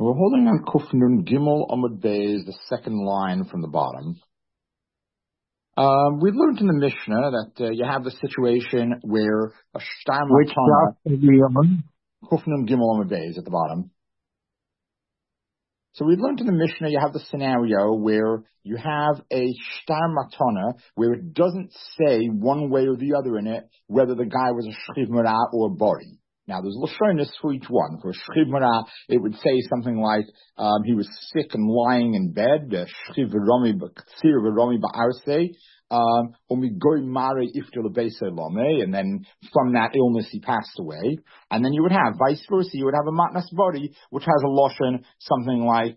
We're holding on Kuf Nun Gimel Amud Beis, the second line from the bottom. We learned in the Mishnah that you have the situation where a shtar matana. Kuf Nun Gimel Amud Beis at the bottom. So we learned in the Mishnah you have the scenario where you have a shtar matana where it doesn't say one way or the other in it whether the guy was a shchiv marah or a bari. Now, there's lashonis for each one. For shchiv marah, it would say something like he was sick and lying in bed. Shchiv v'romi b'ktsir v'romi ba'arsei. And then from that illness he passed away. And then you would have vice versa. You would have a matnas bari, which has a lashon something like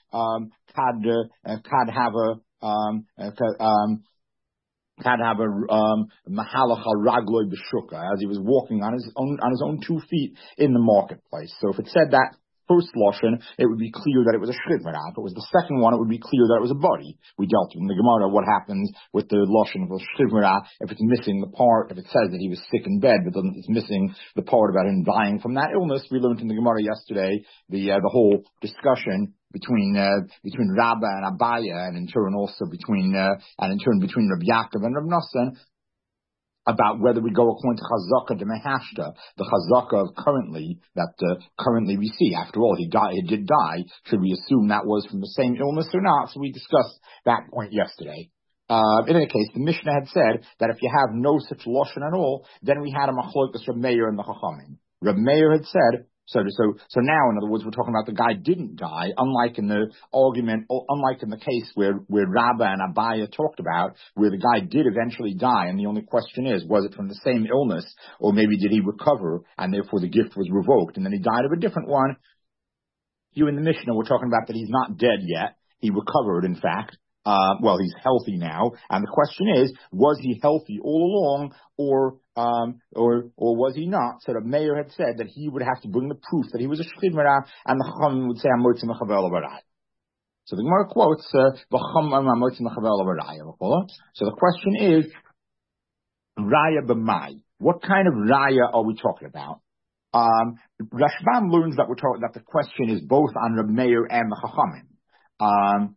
mahalach al ragloi b'shuka, as he was walking on his own 2 feet in the marketplace. So if it said that first lashon, it would be clear that it was a shchiv marah. If it was the second one, it would be clear that it was a bari. We dealt in the Gemara what happens with the lashon of a shchiv marah if it's missing the part, if it says that he was sick in bed, but it's missing the part about him dying from that illness. We learned in the Gemara yesterday the whole discussion between Rabba and Abaya, and in turn between Rabbi Yaakov and Rabbi Nosson, about whether we go according to Chazaka de Mehashta, the Chazaka of currently we see. After all, he did die. Should we assume that was from the same illness or not? So we discussed that point yesterday. In any case, the Mishnah had said that if you have no such lashon at all, then we had a machlokas Reb Meir and the Chachamim. Reb Meir had said, so now, in other words, we're talking about the guy didn't die, unlike in the case where Rabbah and Abaya talked about, where the guy did eventually die, and the only question is, was it from the same illness, or maybe did he recover, and therefore the gift was revoked, and then he died of a different one? You in the Mishnah, we're talking about that he's not dead yet. He recovered, in fact. He's healthy now, and the question is, was he healthy all along, or was he not? So the mayor had said that he would have to bring the proof that he was a shchiv marah, and the Chachamim would say, "Hamotzi mechavel l'baraya." So the Gemara quotes, "Hamotzi mechavel l'baraya." So the question is, raya b'mai. What kind of raya are we talking about? Rashbam learns that that the question is both on Reb Meir and the Chachamim.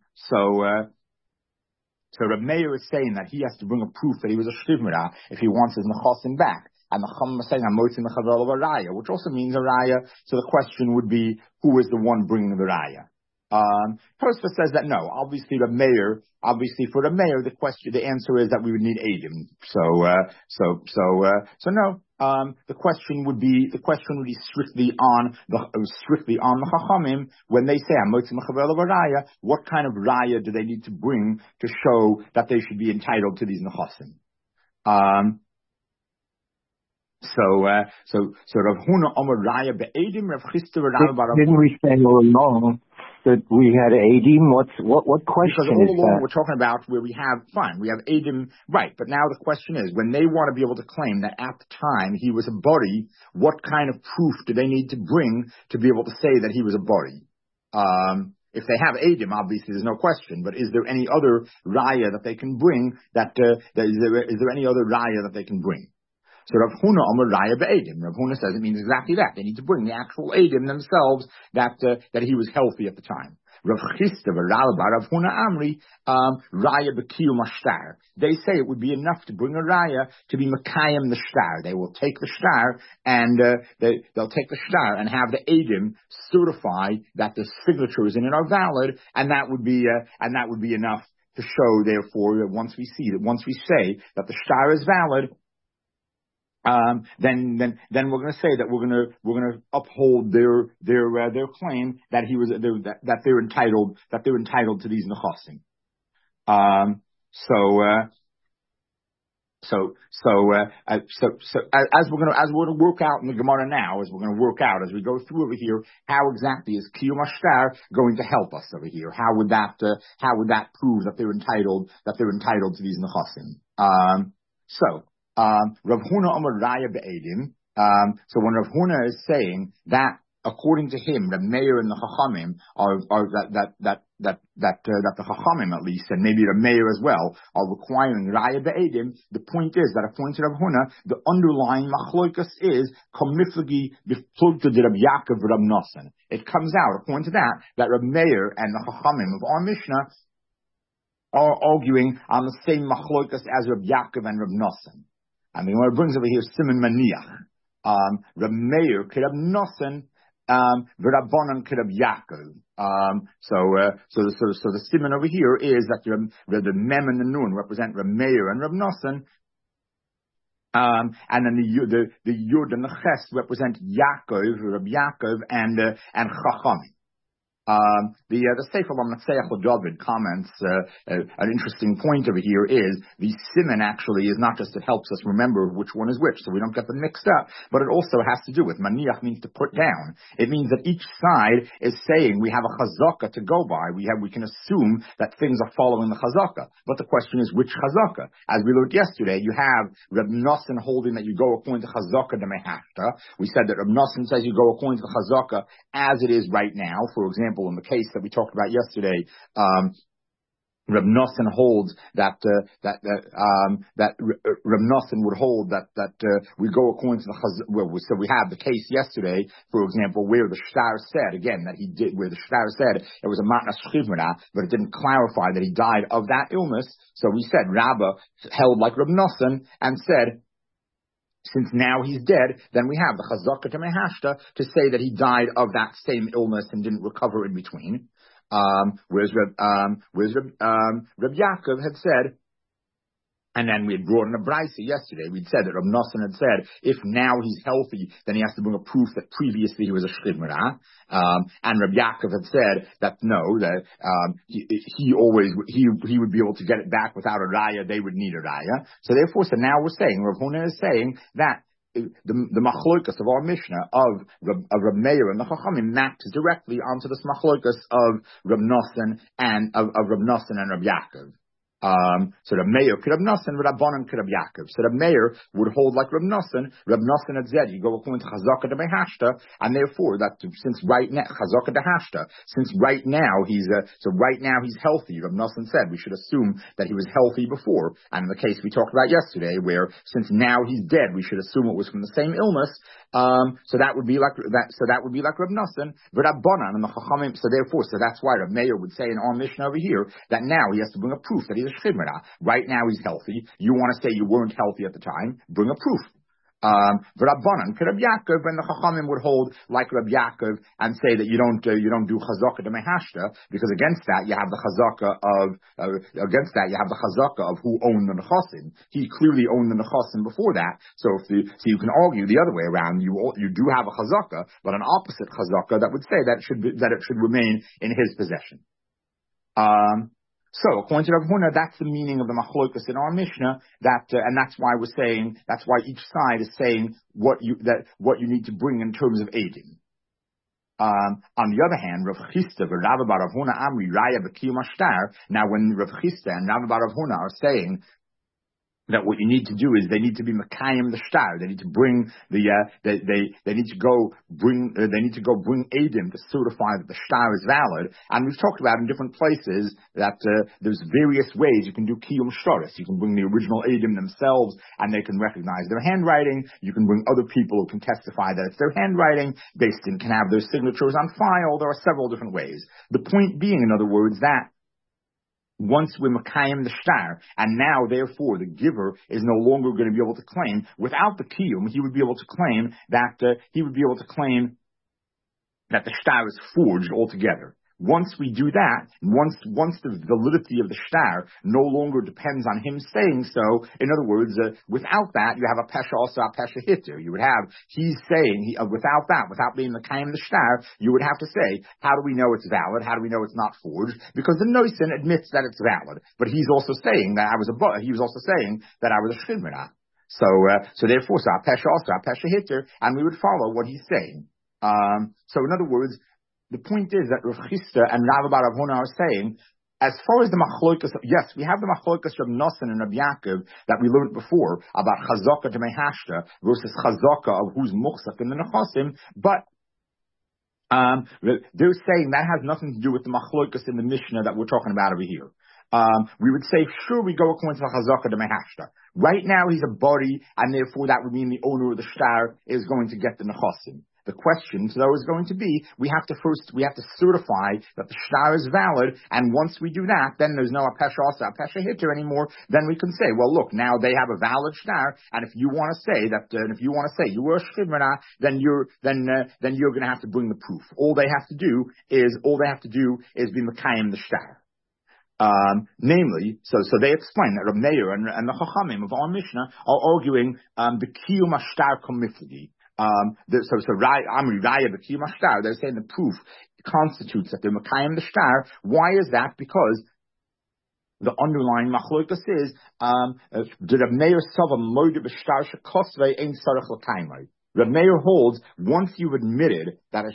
So Reb Meir is saying that he has to bring a proof that he was a shchiv marah if he wants his nechasim back. And the Chachamim is saying, "Hamotzi mechavel l'baraya," which also means a raya. So the question would be, who is the one bringing the raya? Tosfos says that no, obviously for the mayor, the answer is that we would need Eidim. So no. The question would be strictly on the Chachamim when they say Hamotzi mechavel l'baraya. What kind of raya do they need to bring to show that they should be entitled to these nechasim? So Rav Huna Omer raya be'edim, Rav Chisda Rav Bar. Didn't we say all along that we had Eidim? What question because all is along that? we're talking about where we have Eidim, right? But now the question is, when they want to be able to claim that at the time he was a bari, what kind of proof do they need to bring to be able to say that he was a bari? If they have Eidim, obviously there's no question. But is there any other raya that they can bring? Is there any other raya that they can bring? So Rav Huna Omer raya be'edim. Rav Huna says it means exactly that. They need to bring the actual edim themselves that he was healthy at the time. Rav Chisda Rav Bar Rav Huna Amri raya be'kiyum ashtar. They say it would be enough to bring a raya to be mekayim the shtar. They will take the shtar and they'll take the shtar and have the edim certify that the signatures in it are valid, and that would be enough to show. Therefore, that once we say that the shtar is valid, then we're going to say that we're going to uphold their claim that that they're entitled to these nechasim. So as we're going to work out in the Gemara now, as we go through over here, how exactly is Kiyum Ashtar going to help us over here? How would that prove that they're entitled to these nechasim? Rav Huna Omer raya be'edim. So when Rav Huna is saying that according to him, the mayor and the Chachamim are the Chachamim at least, and maybe the Meir as well, are requiring Raya Be'edim. The point is that according to Rav Huna, the underlying machloikas is Komiflagi B'Plugta de Rav Yaakov Rav Nosson. It comes out, according to that Rav Meir and the Chachamim of our Mishnah are arguing on the same machloikas as Rav Yaakov and Rav Nosson. I mean, when it brings over here Simon Maniach, Rav Meir Rav Nosson, V'Rabbanan Rav Yaakov. So the simon over here is that the mem and the nun represent Rav Meir and Rav Nosson, and then the yud and the ches represent Yaakov, Rav Yaakov, and Chachamim. The Sefer Lamnatseach David comments an interesting point over here is the siman actually is not just it helps us remember which one is which, so we don't get them mixed up, but it also has to do with maniach means to put down. It means that each side is saying we have a chazaka to go by. We can assume that things are following the chazaka, but the question is which chazaka. As we learned yesterday, you have Reb Nosson holding that you go according to chazaka de mehafta. We said that Reb Nosson says you go according to the chazaka as it is right now. For example, in the case that we talked about yesterday, Reb Nosson holds that Reb Nosson would hold that we go according to the chazaka. So we have the case yesterday, for example, where the shtar said again that he did, where the shtar said it was a matnas chivmana, but it didn't clarify that he died of that illness. So we said Rabbah held like Reb Nosson and said, since now he's dead, then we have the chazaka to mehashta to say that he died of that same illness and didn't recover in between. Whereas Reb Yaakov had said, and then we had brought in a brisa yesterday. We'd said that Reb Nosson had said, if now he's healthy, then he has to bring a proof that previously he was a shchidmara. And Reb Yaakov had said that no, that he would be able to get it back without a raya. They would need a raya. So therefore, so now we're saying, Rav Huna is saying that the machloikas of our Mishnah of Reb Meir and the Chachamim maps directly onto this machloikas of Reb Nosson and of Reb Nosson and Reb Yaakov. So the Meir could have Nosson, Rabbanan could have Yaakov. So the Meir would hold like Reb Nosson. Reb Nosson had said, you go according to Chazaka de Mehashta, and therefore that since right now Chazaka de Hashta, since right now he's healthy. Reb Nosson said we should assume that he was healthy before, and in the case we talked about yesterday, where since now he's dead, we should assume it was from the same illness. So that would be like that. So that would be like Reb Nosson, Rabbanan and the Chachamim. So therefore, so that's why Reb Meir would say in our Mishnah over here that now he has to bring a proof that he's a shchidmara. Right now he's healthy. You want to say you weren't healthy at the time? Bring a proof. Rabbanan, Reb Yaakov and the Chachamim would hold like Reb Yaakov and say that you don't do chazaka de mehashta, because against that you have the chazaka of who owned the nechasim. He clearly owned the nechasim before that. So you can argue the other way around. You do have a chazaka, but an opposite chazaka that would say that it should remain in his possession. So, according to Rav Huna, that's the meaning of the machlokas in our Mishnah. And that's why we're saying, that's why each side is saying what you need to bring in terms of aiding. On the other hand, Rav Chisda, Rav bar Rav Huna Amri Raya B'Kiyum Ashtar. Now, when Rav Chisda and Rav bar Rav Huna are saying that what you need to do is they need to be Mekayim the shtar. They need to bring they need to go bring Eidim to certify that the shtar is valid. And we've talked about in different places that there's various ways you can do Kiyum Shtaris. You can bring the original Eidim themselves and they can recognize their handwriting. You can bring other people who can testify that it's their handwriting. They can have their signatures on file. There are several different ways. The point being, in other words, that once we're Makayim the shtar, and now therefore the giver is no longer going to be able to claim without the kiyum, he would be able to claim that the shtar is forged altogether. Once we do that, once the validity of the shtar no longer depends on him saying so, in other words, without that, you have a pesha also a pesha hitter. You would have, he's saying, without being the kaim the shtar, you would have to say, how do we know it's valid? How do we know it's not forged? Because the noisin admits that it's valid, but he's also saying that I was a shchidmara. So therefore, so a pesha also a pesha hitter, and we would follow what he's saying. So in other words, the point is that Rav Chisda and Rav bar Rav Huna are saying, as far as the machloikas, yes, we have the machloikas of Nosson and Reb Yaakov that we learned before about chazaka to mehashta versus chazaka of who's muchzak in the nechasim, but They're saying that has nothing to do with the machlokas in the Mishnah that we're talking about over here. We would say, sure, we go according to the Chazaka de Mehashta. Right now, he's a body, and therefore that would mean the owner of the shtar is going to get the nechasim. The question, though, is going to be, we have to certify that the shtar is valid, and once we do that, then there's no apesha asa, apesha hitter anymore. Then we can say, well, look, now they have a valid shtar, and if you want to say that, you were a shivmana, then you're going to have to bring the proof. All they have to do is be mekayim the shtar. Namely, so they explain that Rav Meir and the Chachamim of our Mishnah are arguing the kiyum ashtar komiflagi. Amri Raya the kiyum ashtar. They're saying the proof constitutes that they're mekayim the shtar. Why is that? Because the underlying machlokas is did Rav Meir sava moed b'shtar shekosvei ein sarach l'kaimai. Rav Meir holds once you've admitted that a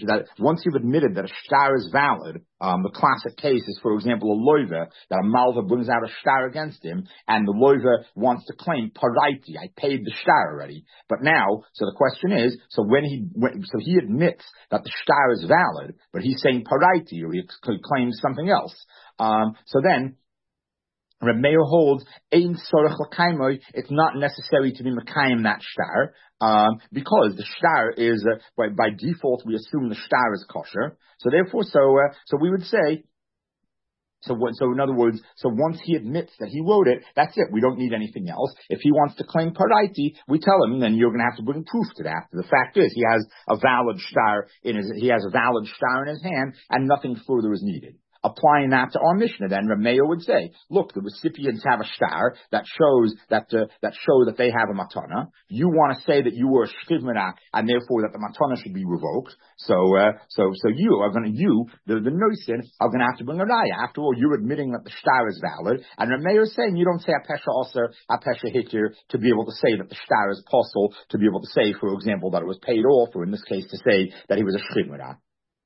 shtar is valid. The classic case is, for example, a loiva, that a malva brings out a shtar against him, and the loiva wants to claim paraiti. I paid the shtar already, but now, so the question is, so he admits that the shtar is valid, but he's saying paraiti, or he claims something else. So then, Reb Meir holds, ein sorach l'kaimoi, it's not necessary to be mekayim that shtar, because the shtar is, by default, we assume the shtar is kosher. So therefore, so we would say, so in other words, so once he admits that he wrote it, that's it. We don't need anything else. If he wants to claim paraiti, we tell him, then you're going to have to bring proof to that. The fact is, he has a valid shtar in his hand, and nothing further is needed. Applying that to our Mishnah, then Rav Meir would say, look, the recipients have a shtar that shows that they have a matana. You want to say that you were a shchivmana, and therefore that the matana should be revoked. So you are going to, the noisin, are going to have to bring a raya. After all, you're admitting that the shtar is valid, and Rav Meir is saying you don't say a pesha aser, a pesha hitir, to be able to say that the shtar is possible, to be able to say, for example, that it was paid off, or in this case, to say that he was a shchivmana.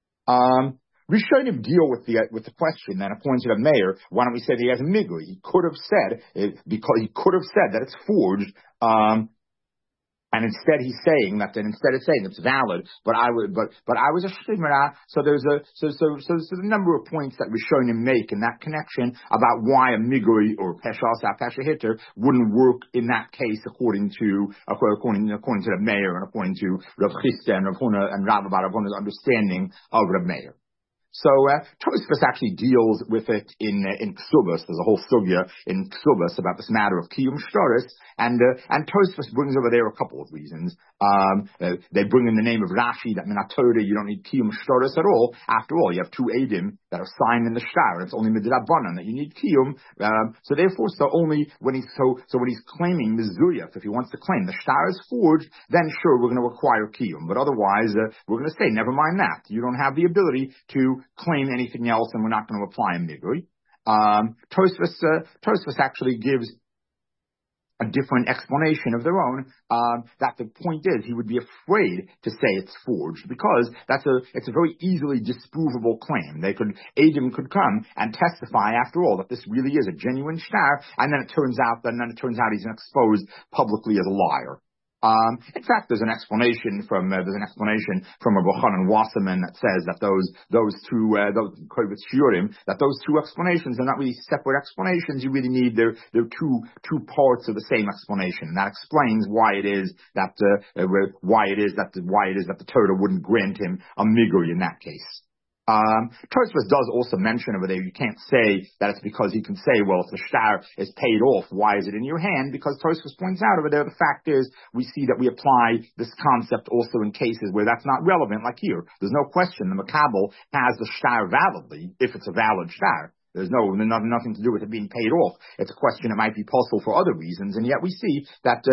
Rishonim deal with the question then according to the mayor. Why don't we say that he has a migli? He could have said that it's forged, and instead he's saying that. Then instead of saying it's valid, but I was a shivmana. So there's a number of points that Rishonim make in that connection about why a migli or pesha hitter wouldn't work in that case according to the mayor and according to Rav Chisda and Rav Huna and Rav Huna's understanding of Rav Meir. So Tosfos actually deals with it in Ksubas. There's a whole sugya in Ksubas about this matter of kiyum shtaris, and Tosfos brings over there a couple of reasons. They bring in the name of Rashi that minatora you don't need kiyum shtaris at all. After all, you have two edim that are signed in the shtar. It's only midrabanan that you need kiyum. So therefore, only when he's claiming mizuyaf, if he wants to claim the shtar is forged, then sure we're going to require kiyum. But otherwise, we're going to say never mind that. You don't have the ability to claim anything else, and we're not going to apply a migui. Tosfos actually gives a different explanation of their own, that the point is he would be afraid to say it's forged because it's a very easily disprovable claim. Adam could come and testify after all that this really is a genuine shtar, and then it turns out he's exposed publicly as a liar. In fact, there's an explanation from Rabbi Chanan Wasserman that says that those two explanations are not really separate explanations. You really need they're two parts of the same explanation, and that explains why it is that the Torah wouldn't grant him a migui in that case. Tosfos does also mention over there, you can't say that it's because he can say, well, if the shtar is paid off, why is it in your hand? Because Tosfos points out over there, the fact is, we see that we apply this concept also in cases where that's not relevant, like here. There's no question the Makabel has the shtar validly, if it's a valid shtar. There's nothing to do with it being paid off. It's a question it might be possible for other reasons, and yet we see that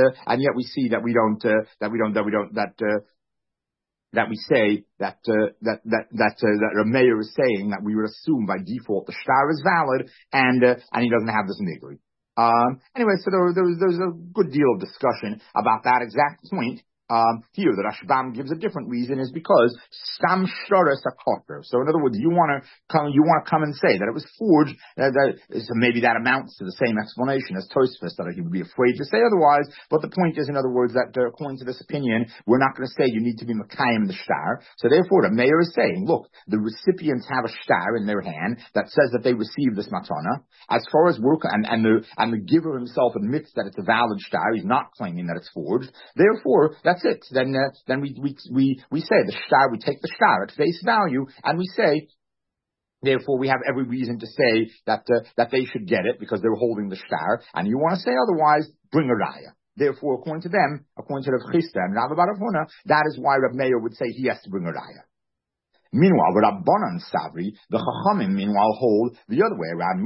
Rav Meir is saying that we would assume by default the shtar is valid and he doesn't have this migui. Anyway, so there's a good deal of discussion about that exact point. Here, the Rashbam gives a different reason is because Stam Shoras Akotter. So in other words, you want to come and say that it was forged, so maybe that amounts to the same explanation as Tosfos, that he would be afraid to say otherwise, but the point is, in other words, that according to this opinion, we're not going to say you need to be Makayim the Shtar. So therefore, the mayor is saying, look, the recipients have a Shtar in their hand that says that they received this Matana. As far as work, and the giver himself admits that it's a valid Shtar, he's not claiming that it's forged. Therefore, that's it. Then we say the Shtar, we take the Shtar at face value, and we say, therefore, we have every reason to say that they should get it because they're holding the Shtar, and you want to say otherwise, bring a Raya. Therefore, according to them, according to Rav Chisda and Rav Bar Huna, that is why Rav Meir would say he has to bring a Raya. Meanwhile, the Rabbanan Savri, the Chachamim, meanwhile, hold the other way around.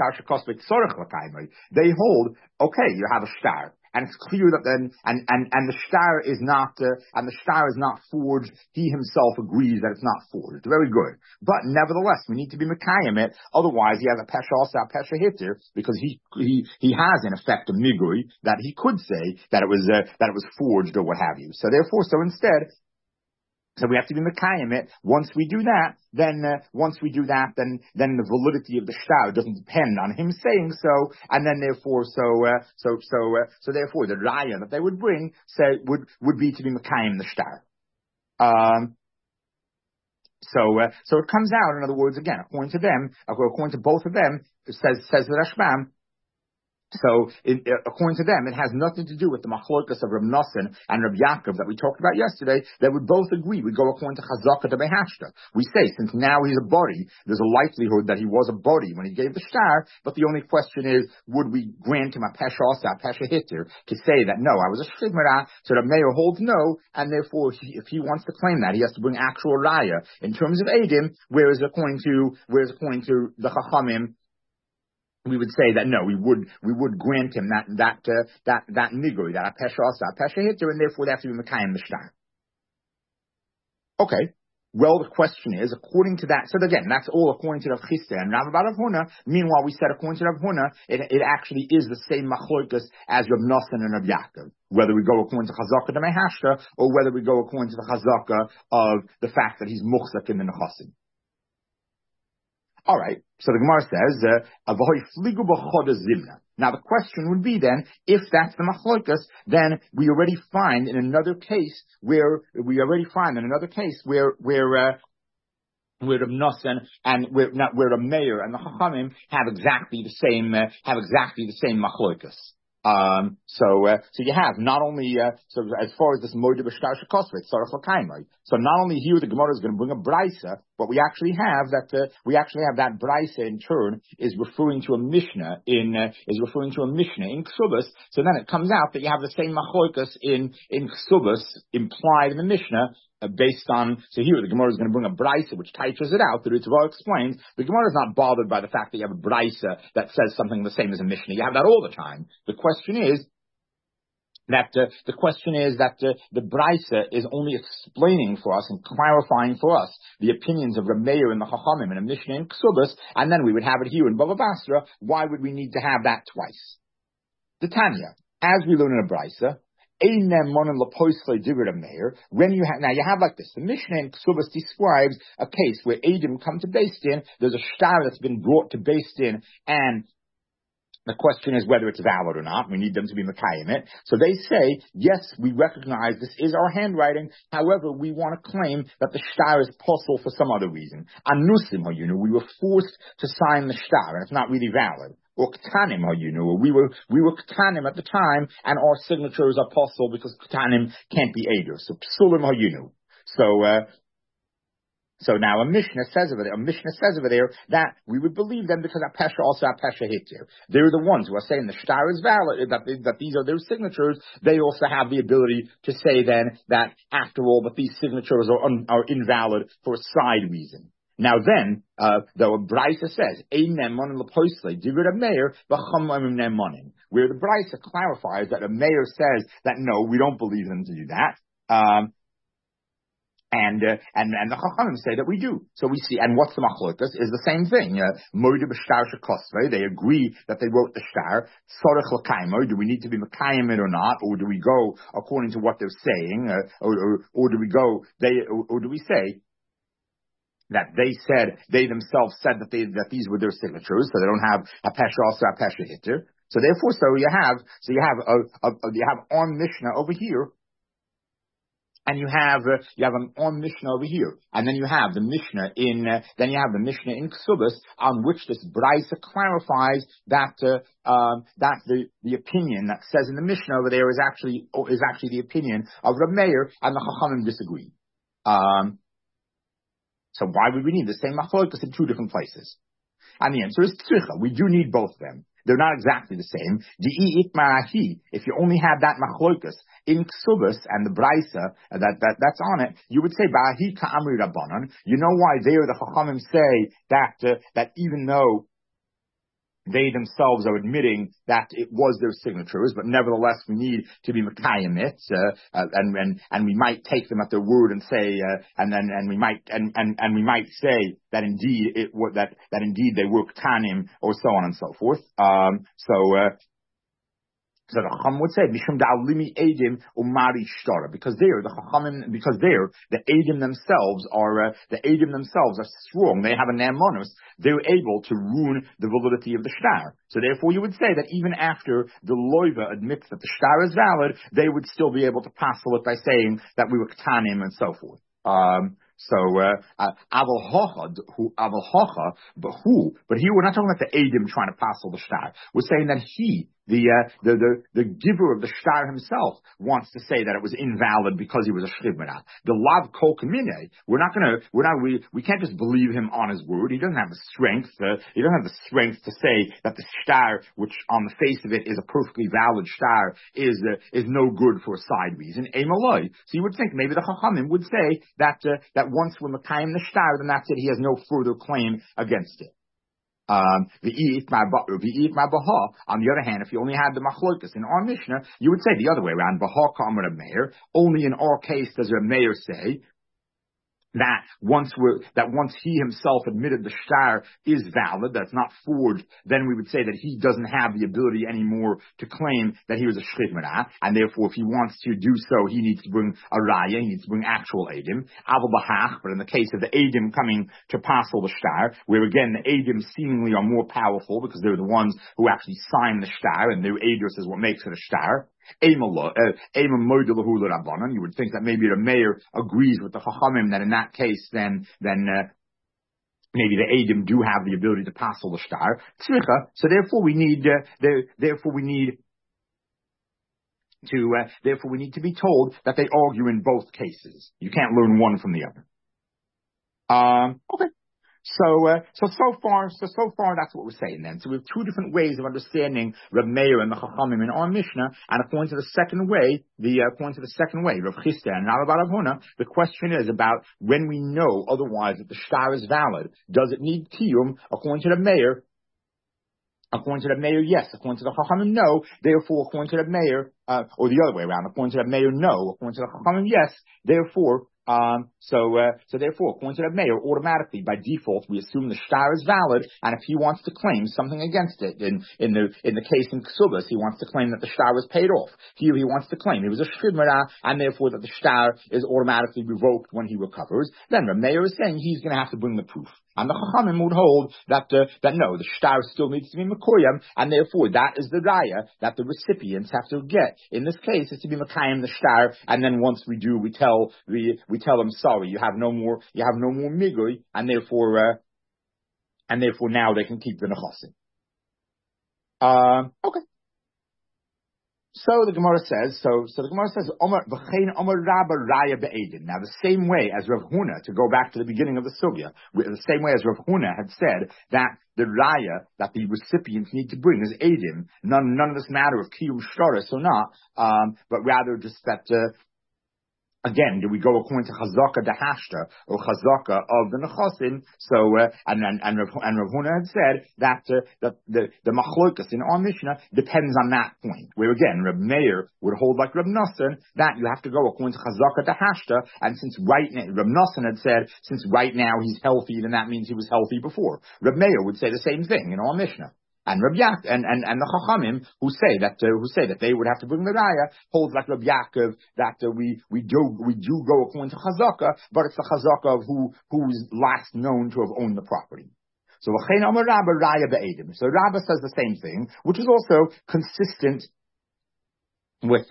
They hold, okay, you have a Shtar. And it's clear that then, and the Shtar is not forged. He himself agrees that it's not forged. Very good. But nevertheless, we need to be Mekayim it. Otherwise, he has a Pesha also, a Pesha Hitter, because he has in effect a Migui that he could say that it was forged or what have you. So therefore, so we have to be Mekayim it. Once we do that, then the validity of the Shtar doesn't depend on him saying so, and then therefore, therefore the Raya that they would bring would be to be Mekayim the Shtar. So it comes out, in other words, again, according to both of them, says the Rashbam. So, according to them, it has nothing to do with the machlokas of Reb Nosson and Reb Yaakov that we talked about yesterday. They would both agree. We go according to Chazaka de Behashta. We say, since now he's a body, there's a likelihood that he was a body when he gave the Shtar, but the only question is, would we grant him a Pesha Asa, a Pesha Hitter, to say that, no, I was a Shchidmara, so the mayor holds no, and therefore, if he wants to claim that, he has to bring actual Raya in terms of Eidim, whereas according to the Chachamim, we would say that no, we would grant him that niguri, that a pesha asa, a pesha hitter, and therefore they have to be mekayim the shtar. Okay. Well, the question is, according to that, so again, that's all according to Rav Chisda and Rav Bar Huna. Meanwhile, we said according to Rav Huna, it actually is the same machlokas as Rav Nosson and Rav Yaakov. Whether we go according to Chazaka de Mehashta, or whether we go according to the Chazaka of the fact that he's muchzak in the Nechasim. All right, so the Gemara says, now the question would be then, if that's the machlokas, then we already find in another case where Rav Nosson and where a mayor and the Chachamim have exactly the same machlokas. So you have not only so as far as this moed b'shtar shekosvet tzarich l'kaimai. So not only here the Gemara is going to bring a brisa, but we actually have that brisa in turn is referring to a mishnah in Ksubas. So then it comes out that you have the same machlokas in Ksubas implied in the mishnah. Based on, so here the Gemara is going to bring a brisa which teaches it out. The Ritva explains the Gemara is not bothered by the fact that you have a brisa that says something the same as a mishnah. You have that all the time. The question is that the brisa is only explaining for us and clarifying for us the opinions of Reb Meir and the Chachamim and a mishnah in Ksubas, and then we would have it here in Bava Basra. Why would we need to have that twice? The Tanya, as we learn in a brisa. When you have like this, the Mishnah in Ksubas describes a case where Eidim come to Beis Din, there's a shtar that's been brought to Beis Din, and the question is whether it's valid or not. We need them to be Mekayim it. So they say, yes, we recognize this is our handwriting. However, we want to claim that the shtar is possible for some other reason. Anusim, we were forced to sign the shtar, and it's not really valid. Or Ktanim, we were Ktanim at the time, and our signatures are possible because Ktanim can't be Eidos. So Psulim Hayunu. So now a Mishnah says over there that we would believe them because Apesha also Apesha Hitir. They're the ones who are saying the shtar is valid, that these are their signatures. They also have the ability to say then that after all, that these signatures are invalid for a side reason. Now then, the Brisa says, where the Brisa clarifies that a mayor says that no, we don't believe them to do that. And the Chachamim say that we do. So we see, and what's the machlokas is the same thing. Moide b'shtar shekosvei. They agree that they wrote the shtar. Tzorech l'kaimo. Do we need to be mekayim it or not, or do we go according to what they're saying, or do we go or do we say that they themselves said that these were their signatures, so they don't have a pesha also a pesha hitter. So therefore, you have on Mishnah over here. And you have an on Mishnah over here, and then you have the Mishnah in Ksubas, on which this Braisa clarifies that the opinion that says in the Mishnah over there is actually the opinion of Reb Meir, and the Chachamim disagree. So why would we need the same machlokas in two different places? And the answer is tzricha. We do need both of them. They're not exactly the same. If you only have that machlokas in Ksubas and the Braisa that's on it, you would say ba'ahi ka'amri rabbanon. You know why there the Chachamim say that even though they themselves are admitting that it was their signatures, but nevertheless we need to be mekayim it, and we might take them at their word and say, and we might say that indeed that indeed they were ktanim, or so on and so forth. So the Chacham would say, Mishum da'alimi edim umari shtara, because the edim themselves are strong. They have a ne'emanus. They're able to ruin the validity of the shtar. So therefore, you would say that even after the loiva admits that the shtar is valid, they would still be able to passel it by saying that we were ktanim and so forth. But here we're not talking about the edim trying to passel the shtar. We're saying that the giver of the shtar himself wants to say that it was invalid because he was a shchivmera. The lav kol kamine. We can't just believe him on his word. He doesn't have the strength. He doesn't have the strength to say that the shtar, which on the face of it is a perfectly valid shtar, is no good for a side reason. Emaloi. So you would think maybe the Chachamim would say that once we're mekayim the shtar, then that's it. He has no further claim against it. On the other hand, if you only had the machlokas in our Mishnah, you would say the other way around. Baha ka'amar Meir. Only in our case does Reb Meir say that once he himself admitted the shtar is valid, that's not forged, then we would say that he doesn't have the ability anymore to claim that he was a shchivmera, and therefore if he wants to do so, he needs to bring a raya, he needs to bring actual edim. Aval bahach, but in the case of the edim coming to passel the shtar, where again the edim seemingly are more powerful because they're the ones who actually sign the shtar, and their edus is what makes it a shtar. You would think that maybe the mayor agrees with the Chachamim that in that case, then maybe the Eidim do have the ability to passel the shtar. So therefore we need to be told that they argue in both cases. You can't learn one from the other. Okay. So far, that's what we're saying then. So we have two different ways of understanding Reb Meir and the Chachamim in our Mishnah, and according to the second way, Rav Chisda and Rav Huna, the question is about when we know otherwise that the shtar is valid. Does it need tiyum? According to the Meir, yes. According to the Chachamim, no. Therefore, according to the Meir, or the other way around, according to the Meir, no. According to the Chachamim, yes. Therefore, therefore, according to the Meir, automatically by default we assume the shtar is valid, and if he wants to claim something against it, in the case in Ksubas, he wants to claim that the shtar was paid off. Here he wants to claim he was a shchivmera, and therefore that the shtar is automatically revoked when he recovers. Then the Meir is saying he's going to have to bring the proof. And the Chachamim would hold that no, the shtar still needs to be mekoyam, and therefore that is the raya that the recipients have to get. In this case, it's to be mekayim the shtar, and then once we do, we tell them, sorry, you have no more migui, and therefore now they can keep the nechasim. Okay. So the Gemara says, Omer Rabba Raya Be'edim. Now the same way as Rav Huna, to go back to the beginning of the sugya, the same way as Rav Huna had said that the Raya that the recipients need to bring is Edim, none of this matter of Kiyum Shtaris or not, but rather just that Again, do we go according to Chazaka Dahashta or Chazaka of the Nechasim? So, and Rav Huna had said that the Machlokas in our Mishnah depends on that point. Where again, Reb Meir would hold like Reb Nosson that you have to go according to Chazaka Dahashta, and since right now, Reb Nosson had said, since right now he's healthy, then that means he was healthy before. Reb Meir would say the same thing in our Mishnah. And Rabbi Yaakov and the Chachamim who say that they would have to bring the Raya holds like Rabbi Yaakov that we do go according to Chazaka, but it's the Chazaka of who is last known to have owned the property. So V'chein Amar Rabba Raya be'edim. So Rabba says the same thing, which is also consistent with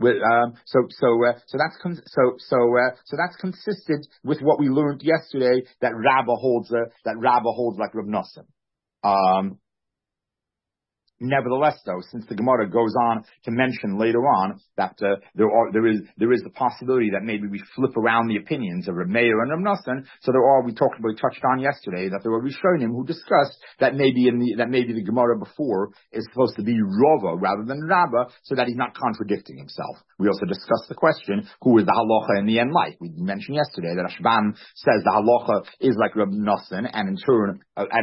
that's consistent with what we learned yesterday that Rabba holds like Reb Nosson. Nevertheless, though, since the Gemara goes on to mention later on that there is the possibility that maybe we flip around the opinions of Reb Meir and Reb Nosson, so we touched on yesterday that there were Rishonim who discussed that maybe the Gemara before is supposed to be Rova rather than Rabba, so that he's not contradicting himself. We also discussed the question, who is the halacha in the end like? We mentioned yesterday that Ashban says the halacha is like Reb Nosson, and in turn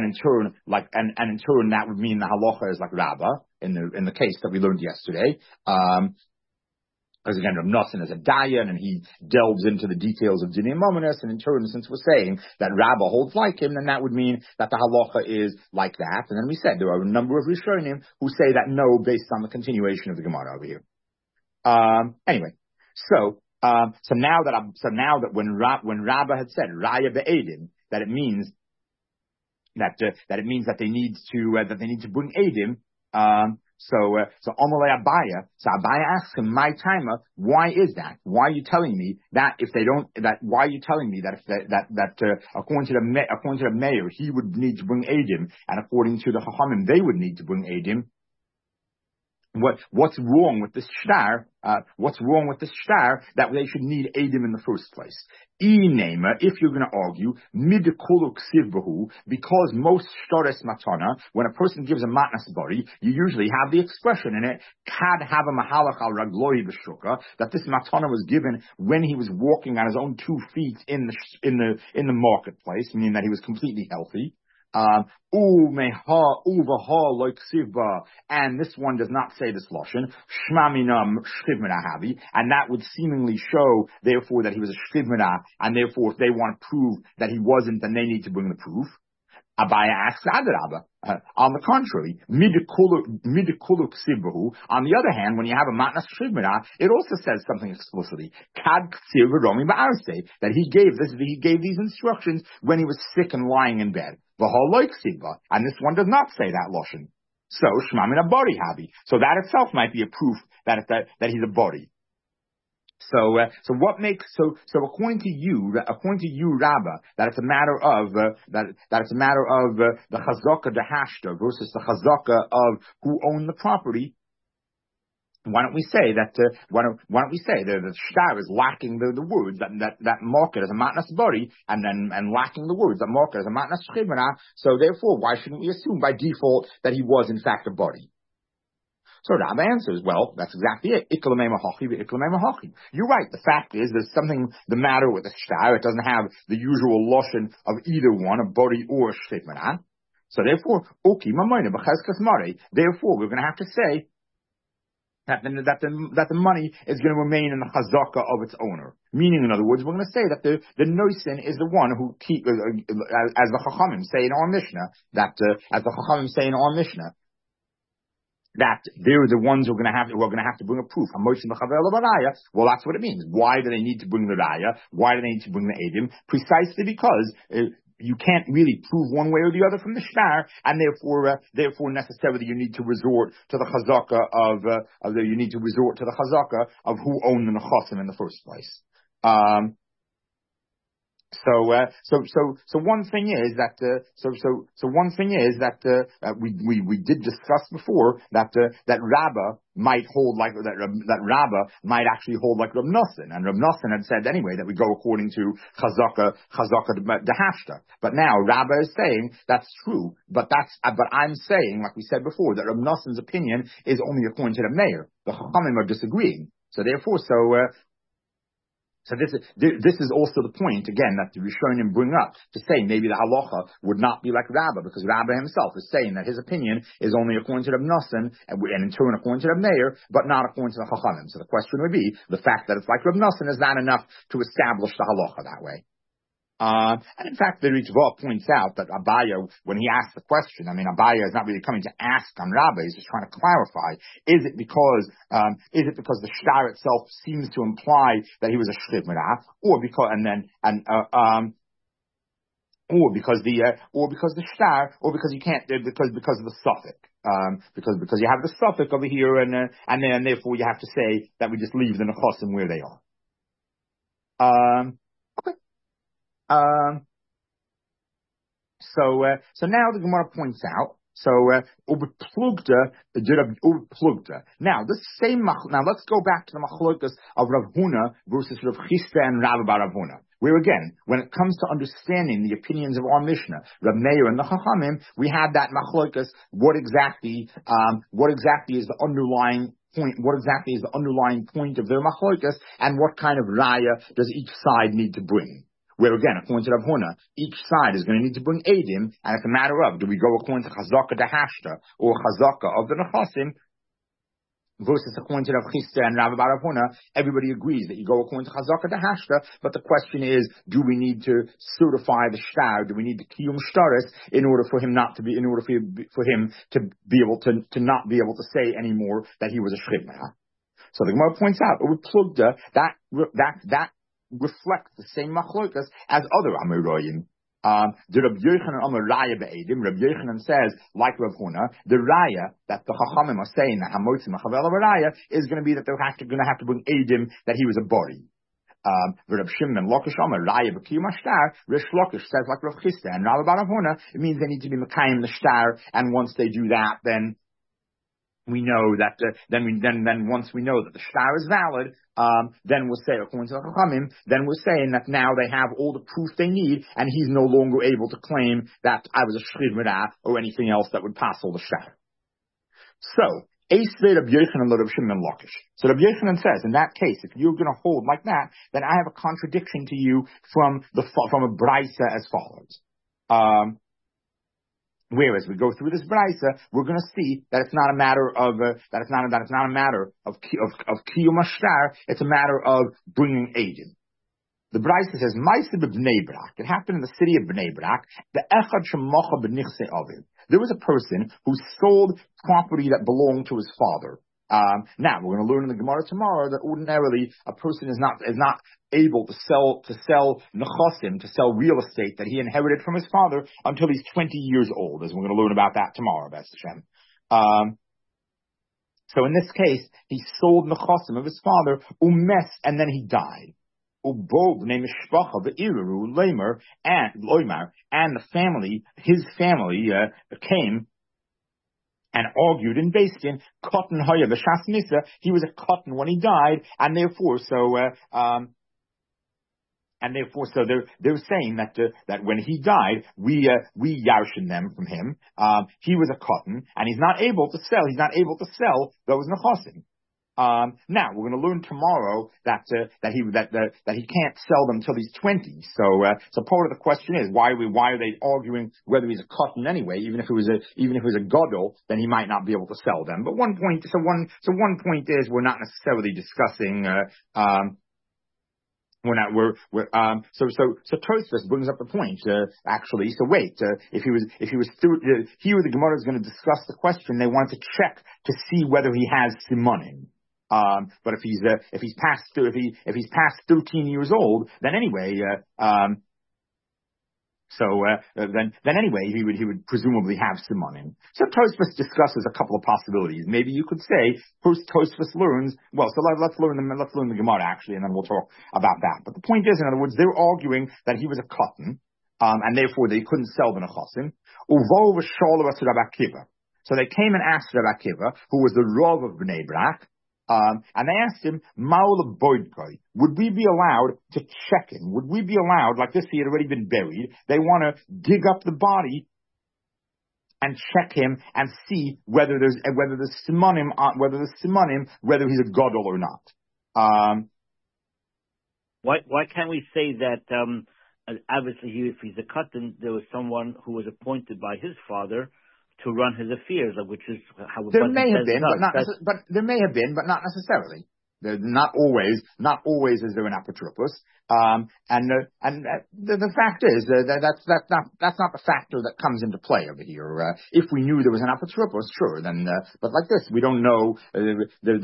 that would mean the halacha is like Rabba in the case that we learned yesterday. Because again, Reb Nosson is a Dayan, and he delves into the details of Dinei Mominus, and in turn, since we're saying that Rabba holds like him, then that would mean that the halacha is like that. And then we said there are a number of Rishonim who say that no, based on the continuation of the Gemara over here. Anyway, so now that when Rabba had said Raya be'edim, that it means that they need to bring edim. So Amalei Abaya. So Abaya asks him, my timer, why is that? Why are you telling me that if they don't, why are you telling me that according to the mayor, he would need to bring edim, and according to the Chachamim, they would need to bring edim? What's wrong with this shtar? What's wrong with this shtar that they should need edim in the first place? If you're going to argue, because most shtaris matana, when a person gives a matnas bari, you usually have the expression in it, kad have a mahalach al ragloi b'shuka, that this matana was given when he was walking on his own 2 feet in the marketplace, meaning that he was completely healthy. And this one does not say this lashon, and that would seemingly show, therefore, that he was a shtivmina, and therefore, if they want to prove that he wasn't, then they need to bring the proof. Abaya asks Adarabba. On the contrary, on the other hand, when you have a matnas shivmina, it also says something explicitly. That he gave these instructions when he was sick and lying in bed. And this one does not say that lashon. So shmamina bari habi. So that itself might be a proof that he's a bari. So according to you, Rabba, that it's a matter of the chazaka dehashta versus the chazaka of who owned the property. Why don't we say that the shtar is lacking the words that market as a matnas bari, and lacking the words that market as a matnas chivana. So therefore, why shouldn't we assume by default that he was in fact a bari? So Rabba answers, well, that's exactly it. You're right. The fact is, there's something the matter with the shtar. It doesn't have the usual lashon of either one, a bari or a shvitmana. So therefore, therefore, we're going to have to say that the money is going to remain in the chazaka of its owner. Meaning, in other words, we're going to say that the noisin is the one who keep, as the Chachamim say in our Mishnah, that they're the ones who are going to have to bring a proof. Well, that's what it means. Why do they need to bring the raya? Why do they need to bring the edim? Precisely because you can't really prove one way or the other from the shtar, and therefore necessarily you need to resort to the chazaka of who owned the nechasim in the first place. So one thing is that we did discuss before that Rabba might hold like that Rabba might actually hold like Reb Nosson, and Reb Nosson had said anyway that we go according to Chazaka Dehashta. But now Rabba is saying that's true, but I'm saying, like we said before, that Reb Nosson's opinion is only according to the mayor. The Chachamim are disagreeing. So therefore, So this is also the point, again, that the Rishonim bring up to say maybe the halacha would not be like Rabbah, because Rabbah himself is saying that his opinion is only according to Reb Nosson, and in turn according to Reb Meir, but not according to the Chachamim. So the question would be, the fact that it's like Reb Nosson, is that enough to establish the halacha that way? And in fact, the Ritva points out that Abaya, when he asks the question, Abaya is not really coming to ask on Rabbah, he's just trying to clarify. Is it because the shtar itself seems to imply that he was a shchiv merah, or because the shtar, or because you can't, because of the suffix. Because you have the suffix over here, and therefore you have to say that we just leave the nechosim where they are. Okay. So now the Gemara points out, now this same, now let's go back to the machlokas of Rav Huna versus Rav Chisda and Rav bar Rav Huna, where again, when it comes to understanding the opinions of our Mishnah, Rav Meir and the Chachamim, we have that machlokas, what exactly is the underlying point, what exactly is the underlying point of their machlokas, and what kind of raya does each side need to bring. Where again, according to Rav Huna, each side is going to need to bring Eidim, and it's a matter of, do we go according to Chazaka de Hashta, or Chazaka of the Nechasim, versus according to Rav Chisda and Rav bar Rav Huna, everybody agrees that you go according to Chazaka de Hashta, but the question is, do we need to certify the shtar, do we need the Kiyum Shtaris, in order for him not to be, in order for him to be able to not be able to say anymore that he was a Shchiv Merah. So the Gemara points out, that reflects the same machlokas as other Amoraim. The Rabbi Yochanan Amar Raya be'edim. Rabbi Yochanan says, like Rav Huna, the Raya that the Chachamim are saying that Hamotzi Machavel Raya is going to be that they're going to have to bring edim that he was a bori. Rabbi Shimon Lakish Amar Raya b'kiyum hashtar. Rish Lakish says like Rav Chisda and Rav bar Rav Huna. It means they need to be mekayim the shtar, and once they do that, then we know that then once we know that the shtar is valid, then we'll say, according to the Chachamim, then we're saying that now they have all the proof they need, and he's no longer able to claim that I was a shchiv merah or anything else that would pass all the shtar. So, Rabbi Yochanan Rabbi Shimon Lakish. So Rabbi Yochanan says, in that case, if you're going to hold like that, then I have a contradiction to you from a brisa as follows. Whereas we go through this brisa, we're going to see that it's not a matter of kiyum hashtar. It's a matter of bringing edim. The brisa says, "Ma'aseh b'Bnei Brak." It happened in the city of Bnei Brak. The echad shemocha b'nichsei aviv. There was a person who sold property that belonged to his father. Now we're going to learn in the Gemara tomorrow that ordinarily a person is not able to sell nechosim, to sell real estate that he inherited from his father until he's 20 years old, as we're going to learn about that tomorrow, B'ez Hashem. So in this case, he sold nechosim of his father, umes, and then he died. And the family, his family, came and argued in Beis Din, cotton haya b'shas misa, he was a cotton when he died, and therefore, they're saying that when he died, we yarshin them from him. He was a cotton, and he's not able to sell those nechosim. Now we're going to learn tomorrow that he can't sell them till he's 20. So part of the question is why are they arguing whether he's a cotton anyway? Even if it was a gadol, then he might not be able to sell them. But one point is we're not necessarily discussing. So Tosfos brings up the point, actually. So wait, if he was through, here the Gemara is going to discuss the question. They want to check to see whether he has simanim. But if he's past 13 years old, then anyway, then anyway, he would presumably have simanim. So Tosfos discusses a couple of possibilities. Maybe you could say first Tosfos learns. Well, so let's learn the Gemara actually, and then we'll talk about that. But the point is, in other words, they're arguing that he was a cotton, and therefore they couldn't sell the nechosim. Uvo v'shalo as Rabbi Akiva. So they came and asked Rabbi Akiva, who was the Rav of Bnei Brak. And they asked him, Maula Boydkoi, would we be allowed to check him? Would we be allowed, like this, he had already been buried, they want to dig up the body and check him and see whether there's simanim, whether he's a gadol or not. Why can't we say that obviously if he's a katan, there was someone who was appointed by his father to run his affairs, which is how there may have been, but there may have been, but not necessarily. Not always is there an apotropos. The fact is that's not the factor that comes into play over here. If we knew there was an apotropos, sure, then, but like this, we don't know. There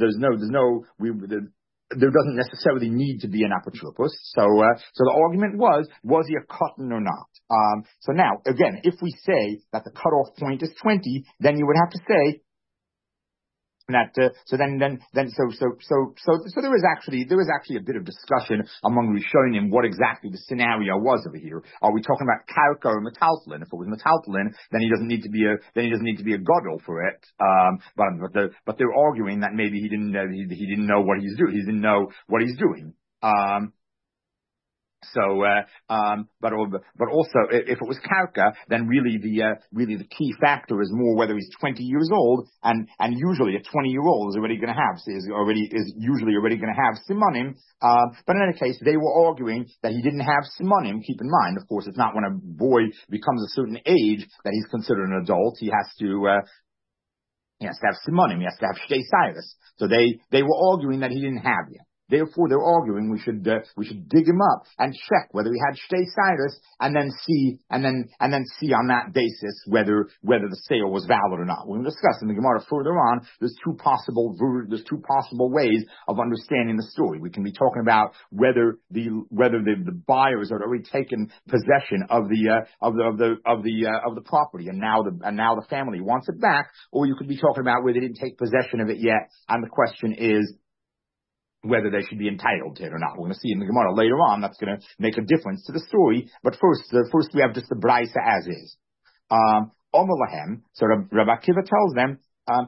doesn't necessarily need to be an apotropos. So the argument was he a katan or not? So now, again, if we say that the cutoff point is 20, then you would have to say that, so there is actually a bit of discussion among Rishonim what exactly the scenario was over here. Are we talking about karka or metaltalin? If it was metaltalin, then he doesn't need to be a gadol for it. But they're arguing that maybe he didn't know what he's doing. He didn't know what he's doing. But also, if it was karka, then really the key factor is more whether he's 20 years old, and usually a 20-year-old is usually already going to have simanim. But in any case, they were arguing that he didn't have simanim. Keep in mind, of course, it's not when a boy becomes a certain age that he's considered an adult. He has to have simanim. He has to have shtei cyrus. So they were arguing that he didn't have yet. Therefore, they're arguing we should dig him up and check whether he had shtei cyrus, and then see on that basis whether the sale was valid or not. We're going to discuss in the Gemara further on. There's two possible ways of understanding the story. We can be talking about whether the buyers had already taken possession of the property, and now the family wants it back, or you could be talking about where they didn't take possession of it yet, and the question is whether they should be entitled to it or not. We're going to see in the Gemara later on that's going to make a difference to the story. But first we have just the Braisa as is. Omer lahem, so Rabbi Akiva tells them,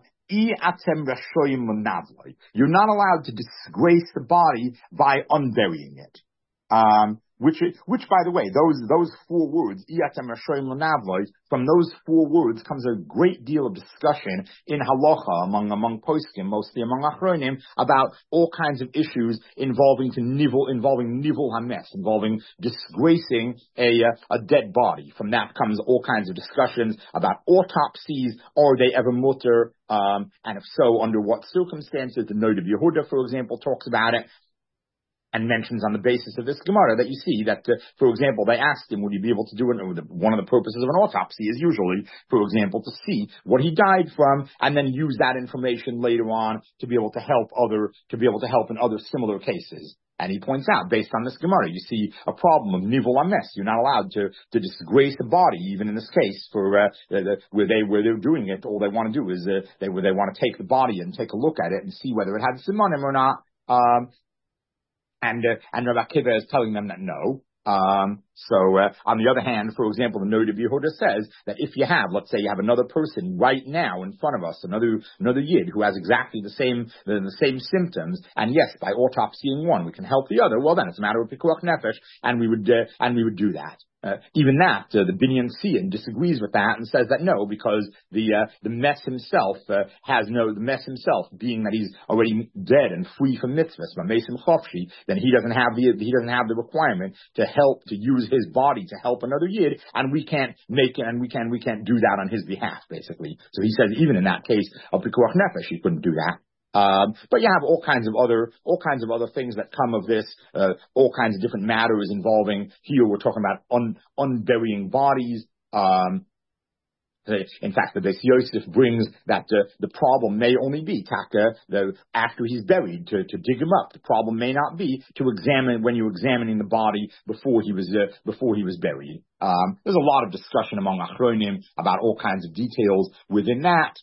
you're not allowed to disgrace the body by unburying it. Which, by the way, those four words, from those four words comes a great deal of discussion in halacha among poskim, mostly among achronim, about all kinds of issues involving nivul hames, involving disgracing a dead body. From that comes all kinds of discussions about autopsies. Are they ever mutter? And if so, under what circumstances? The Noda B'Yehuda, for example, talks about it, and mentions on the basis of this Gemara that you see that, for example, they asked him, would you be able to do it? One of the purposes of an autopsy is usually, for example, to see what he died from, and then use that information later on to be able to help in other similar cases. And he points out, based on this Gemara, you see a problem of nivul ames. You're not allowed to disgrace the body, even in this case, for where they're doing it. All they want to do is they want to take the body and take a look at it and see whether it had simanim or not. And Rabbi Akiva is telling them that no. On the other hand, for example, the Noda B'Yehuda says that if you have, let's say you have another person right now in front of us, another yid who has exactly the same symptoms, and yes, by autopsying one we can help the other, well then it's a matter of pikuach nefesh, and we would do that. Even that, the Binyan Siyan disagrees with that and says that no, because the mess himself the mess himself, being that he's already dead and free from mitzvahs, Mamesim Chofshi, then he doesn't have the requirement to use his body to help another yid, and we can't make it, and we can't do that on his behalf, basically. So he says even in that case of pikuach nefesh, he couldn't do that. But you have all kinds of other things that come of this, all kinds of different matters involving, here we're talking about unburying bodies. In fact, the Beis Yosef brings that the problem may only be after he's buried to dig him up. The problem may not be to examine when you're examining the body before he was buried. There's a lot of discussion among achronim about all kinds of details within that.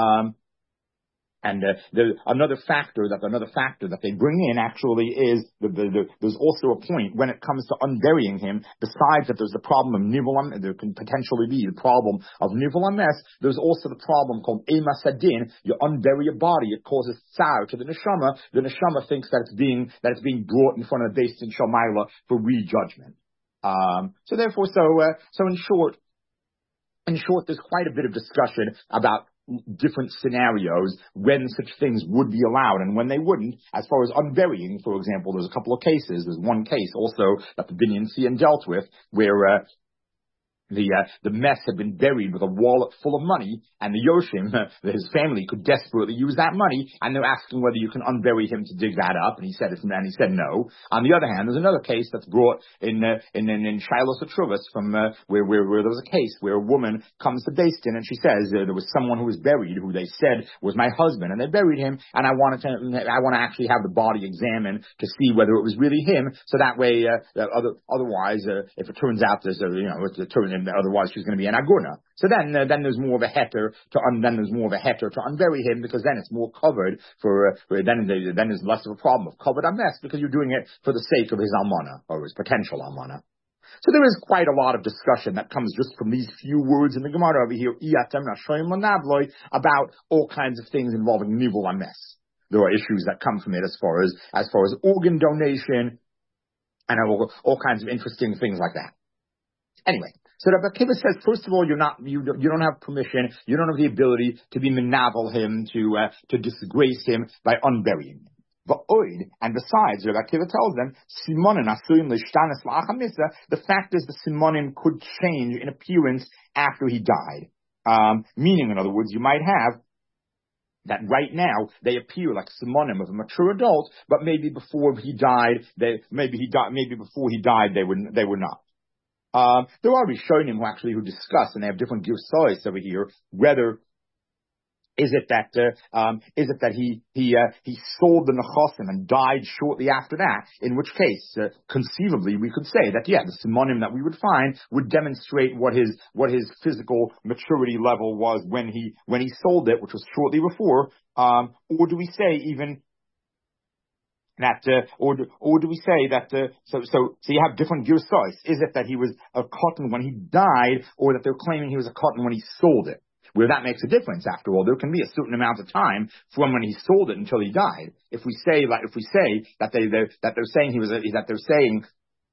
And another factor that they bring in actually is there's also a point when it comes to unburying him. Besides that, there's the problem of nivul ames. There can potentially be the problem of nivul ames. There's also the problem called ema sadin. You unbury a body, it causes tsar to the neshama. The neshama thinks that it's being brought in front of the Beis Din Shamayla for rejudgment. So in short, there's quite a bit of discussion about different scenarios when such things would be allowed and when they wouldn't. As far as unburying, for example, there's a couple of cases. There's one case also that the Binyan Sian dealt with where the mess had been buried with a wallet full of money, and the Yoshim, his family, could desperately use that money, and they're asking whether you can unbury him to dig that up, and he said no. On the other hand, there's another case that's brought in Shiloh Satruvas from where there was a case where a woman comes to Beis Din and she says there was someone who was buried who they said was my husband, and they buried him, and I want to actually have the body examined to see whether it was really him, so that way otherwise if it turns out otherwise she's going to be an aguna. So then there's more of a heter to unbury him, because then it's more covered then there's less of a problem of covered ames, because you're doing it for the sake of his almana or his potential almana. So there is quite a lot of discussion that comes just from these few words in the Gemara over here, about all kinds of things involving nivul ames. There are issues that come from it as far as organ donation and all kinds of interesting things like that. Anyway, so Rabbi Akiva says, first of all, you don't have permission, you don't have the ability to be menavel him, to disgrace him by unburying him. And besides, Rabbi Akiva tells them, the fact is the simonim could change in appearance after he died. Meaning, in other words, you might have that right now they appear like simonim of a mature adult, but maybe before he died, they were not. There are Rishonim who discuss, and they have different girsais over here, whether is it that he sold the nechasim and died shortly after that, in which case conceivably we could say that the simonim that we would find would demonstrate what his physical maturity level was when he sold it, which was shortly before, or do we say even that, or do we say that? So you have different girsais. Is it that he was a cotton when he died, or that they're claiming he was a cotton when he sold it? Where that makes a difference. After all, there can be a certain amount of time from when he sold it until he died. If we say that they're saying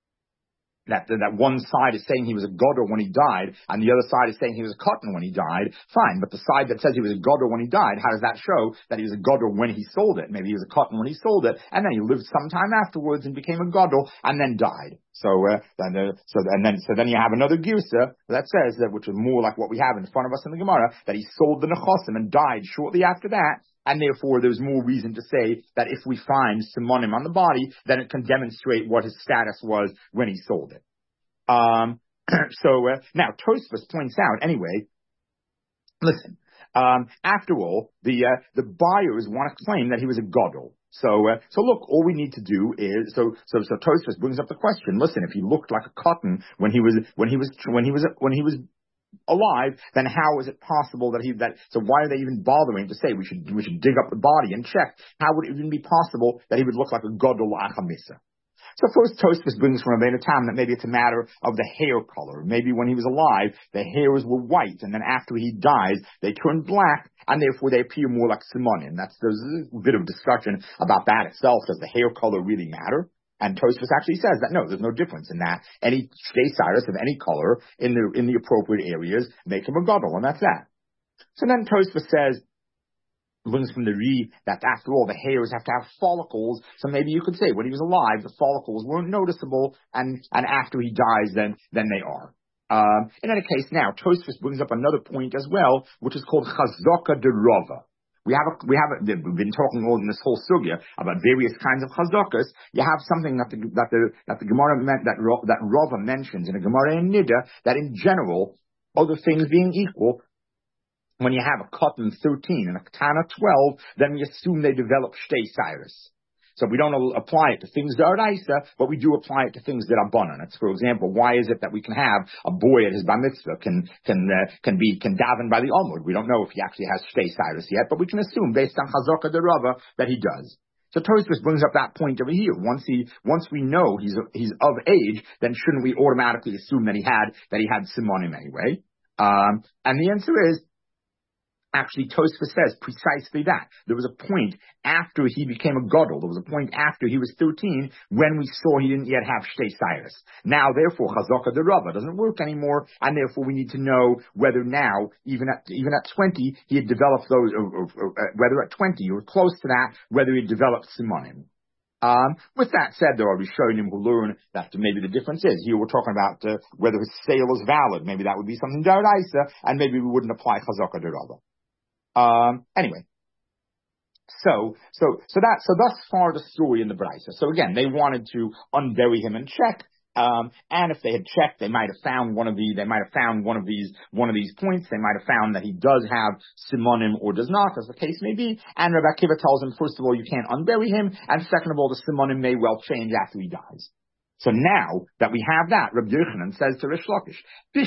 that one side is saying he was a godor when he died, and the other side is saying he was a cotton when he died, fine. But the side that says he was a godor when he died, how does that show that he was a godor when he sold it? Maybe he was a cotton when he sold it, and then he lived some time afterwards and became a godor, and then died. So then you have another girsa that says that, which is more like what we have in front of us in the Gemara, that he sold the nechasim and died shortly after that. And therefore, there's more reason to say that if we find simonim on the body, then it can demonstrate what his status was when he sold it. Now Tosfos points out, anyway, listen, after all, the buyers want to claim that he was a gadol. So look, all we need to do is, so Tosfos brings up the question, listen, if he looked like a cotton when he was alive, then how is it possible so why are they even bothering to say we should dig up the body and check? How would it even be possible that he would look like a gadol achamisa? So first Tosfos brings from Rabbeinu Tam that maybe it's a matter of the hair color. Maybe when he was alive, the hairs were white, and then after he dies, they turn black, and therefore they appear more like simonim. There's a bit of discussion about that itself. Does the hair color really matter? And Tosfos actually says that no, there's no difference in that. Any shtei cyrus of any color in the appropriate areas make him a gadol, and that's that. So then Tosfos says, learns from the Ri that after all the hairs have to have follicles, so maybe you could say when he was alive the follicles weren't noticeable, and after he dies then they are. In any case, now Tosfos brings up another point as well, which is called chazaka de rava. We've been talking all in this whole sugya about various kinds of chazakas. You have something that the Gemara that Rava mentions in a Gemara in Nida, that in general, other things being equal, when you have a cotton 13 and a katana 12, then we assume they develop shtei cyrus. So we don't apply it to things that are Raisa, but we do apply it to things that are Banan. It's, for example, why is it that we can have a boy at his bar mitzvah can daven by the Omud? We don't know if he actually has shtei cyrus yet, but we can assume based on Chazaka de Rava that he does. So Tosfos brings up that point over here. Once we know he's of age, then shouldn't we automatically assume that he had simonim anyway? And the answer is, Actually, Tosfos says precisely that. There was a point after he became a gadol. There was a point after he was 13 when we saw he didn't yet have Shtei Cyrus. Now, therefore, Chazaka de Rava doesn't work anymore, and therefore we need to know whether now, even at 20, he had developed those, whether at 20 or close to that, whether he had developed Simonim. With that said, there are Rishonim who learn that maybe the difference is here we're talking about whether his sale is valid. Maybe that would be something Daraisa, and maybe we wouldn't apply Chazaka de Rava. Anyway, so thus far the story in the Brisa. So again, they wanted to unbury him and check. And if they had checked, they might have found one of these points. They might have found that he does have simonim or does not, as the case may be. And Rabbi Akiva tells him, first of all, you can't unbury him, and second of all, the simonim may well change after he dies. So now that we have that, Rabbi Yochanan says to Rish Lakish,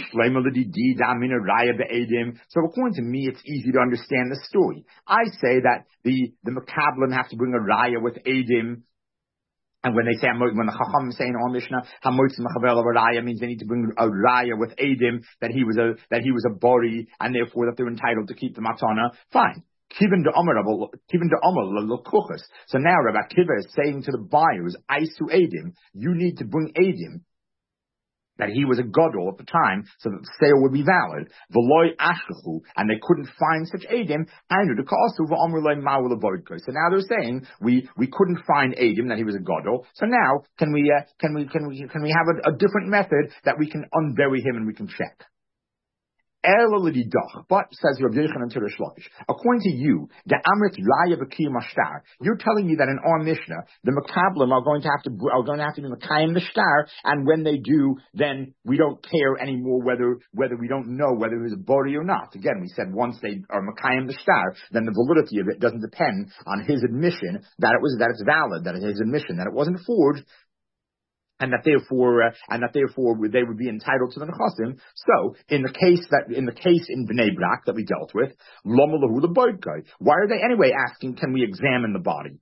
so according to me, it's easy to understand the story. I say that the Makablim have to bring a raya with Edim. And when they say, when the Chacham say in our Mishnah, Hamotz Mechavel of a raya means they need to bring a raya with Edim, that he was a bori, and therefore that they're entitled to keep the matana. Fine. Kivin de Amar Lokuchas. So now Rabbi Akiva is saying to the buyers, Aisu Edim, you need to bring Edim, that he was a gadol at the time, so that the sale would be valid. V'loy ashkachu, and they couldn't find such Edim, and the kasu v'amr loy ma'ul avoidko. So now they're saying we couldn't find Edim, that he was a gadol. So now can we have a different method that we can unbury him and we can check? But, says Rabbi Yochanan to Rish Lakish, according to you, the Amrit Raya B'Kiyum Ashtar, you're telling me that in our Mishnah, the Makablim are going to have to be Makayim the Shtar, and when they do, then we don't care anymore whether we don't know whether it was a Bori or not. Again, we said once they are Makayim the Shtar, then the validity of it doesn't depend on his admission that it's valid, that his admission that it wasn't forged, and that therefore they would be entitled to the nechasim. So in the case in Bnei Brak that we dealt with, why are they anyway asking, can we examine the body?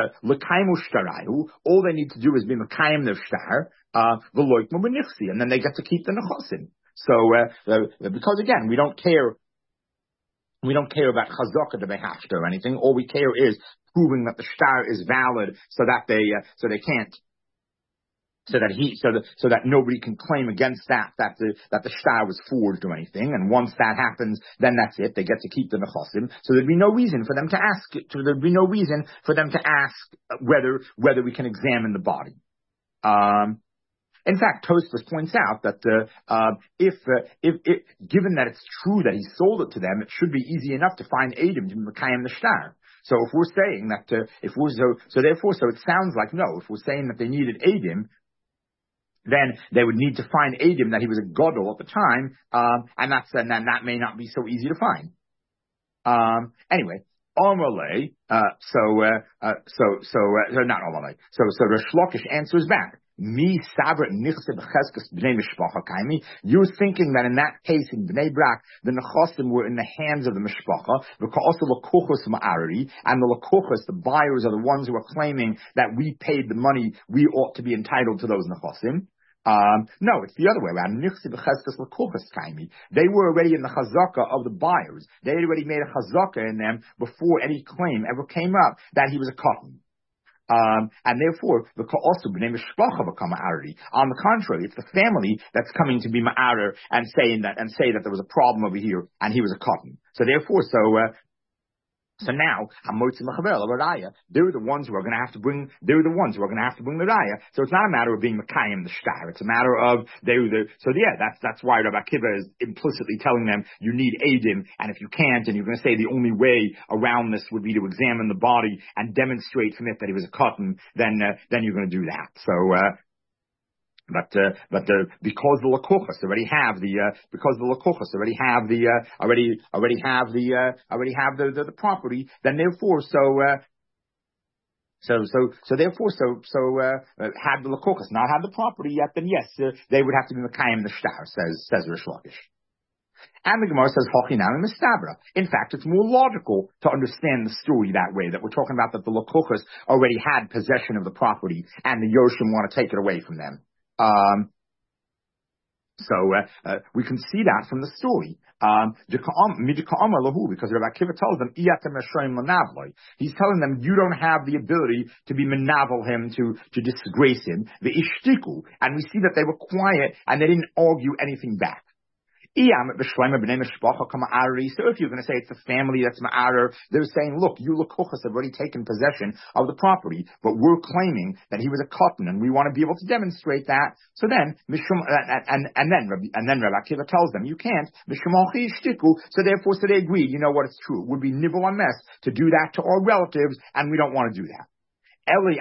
All they need to do is be mekayim their shtar, and then they get to keep the nechasim. So because again we don't care about chazaka to behafta or anything. All we care is proving that the shtar is valid, so that they can't. So that nobody can claim against that the shtar was forged or anything, and once that happens, then that's it. They get to keep the nechasim. So there'd be no reason for them to ask. Whether we can examine the body. In fact, Tosfos points out that if given that it's true that he sold it to them, it should be easy enough to find Edim to Mekayim the shtar. So if we're saying that so it sounds like no. If we're saying that they needed Edim, then they would need to find Edim that he was a gadol at the time, and that may not be so easy to find. Anyway, Amalei, not Amalei. So Rish Lakish answers back. You're thinking that in that case in Bnei Brak, the nechasim were in the hands of the mishpacha, and the lakuchos, the buyers, are the ones who are claiming that we paid the money, we ought to be entitled to those nechasim. No, it's the other way around. They were already in the chazaka of the buyers. They had already made a chazaka in them before any claim ever came up that he was a cotton. And therefore, the also b'nei mishpacha become ma'arri. On the contrary, it's the family that's coming to be ma'arer and say that there was a problem over here and he was a cotton. So therefore, so now, they're the ones who are going to have to bring the raya. So it's not a matter of being Mekayim the shtar. It's a matter of that's why Rabbi Akiva is implicitly telling them you need Edim, and if you can't, and you're going to say the only way around this would be to examine the body and demonstrate from it that he was a cotton, then you're going to do that. So, because the lakuchos already have the property, then therefore had the lakuchos not had the property yet, then yes, they would have to be mekayim the shtar, says Rish Lakish. And the Gemara says, Hochinam and Mistabra. In fact, it's more logical to understand the story that way, that we're talking about that the lakuchos already had possession of the property and the Yoshim want to take it away from them. So we can see that from the story. Because Rabbi Akiva tells them, he's telling them, you don't have the ability to be menavel him, to disgrace him. The ishtiku, and we see that they were quiet and they didn't argue anything back. So if you're going to say it's the family that's ma'arer, they're saying, look, you Lakuchas have already taken possession of the property, but we're claiming that he was a cotton, and we want to be able to demonstrate that. So then, and then Rabbi Akiva tells them, you can't. So therefore, they agreed, you know what, it's true. It would be nibble on mess to do that to our relatives, and we don't want to do that. But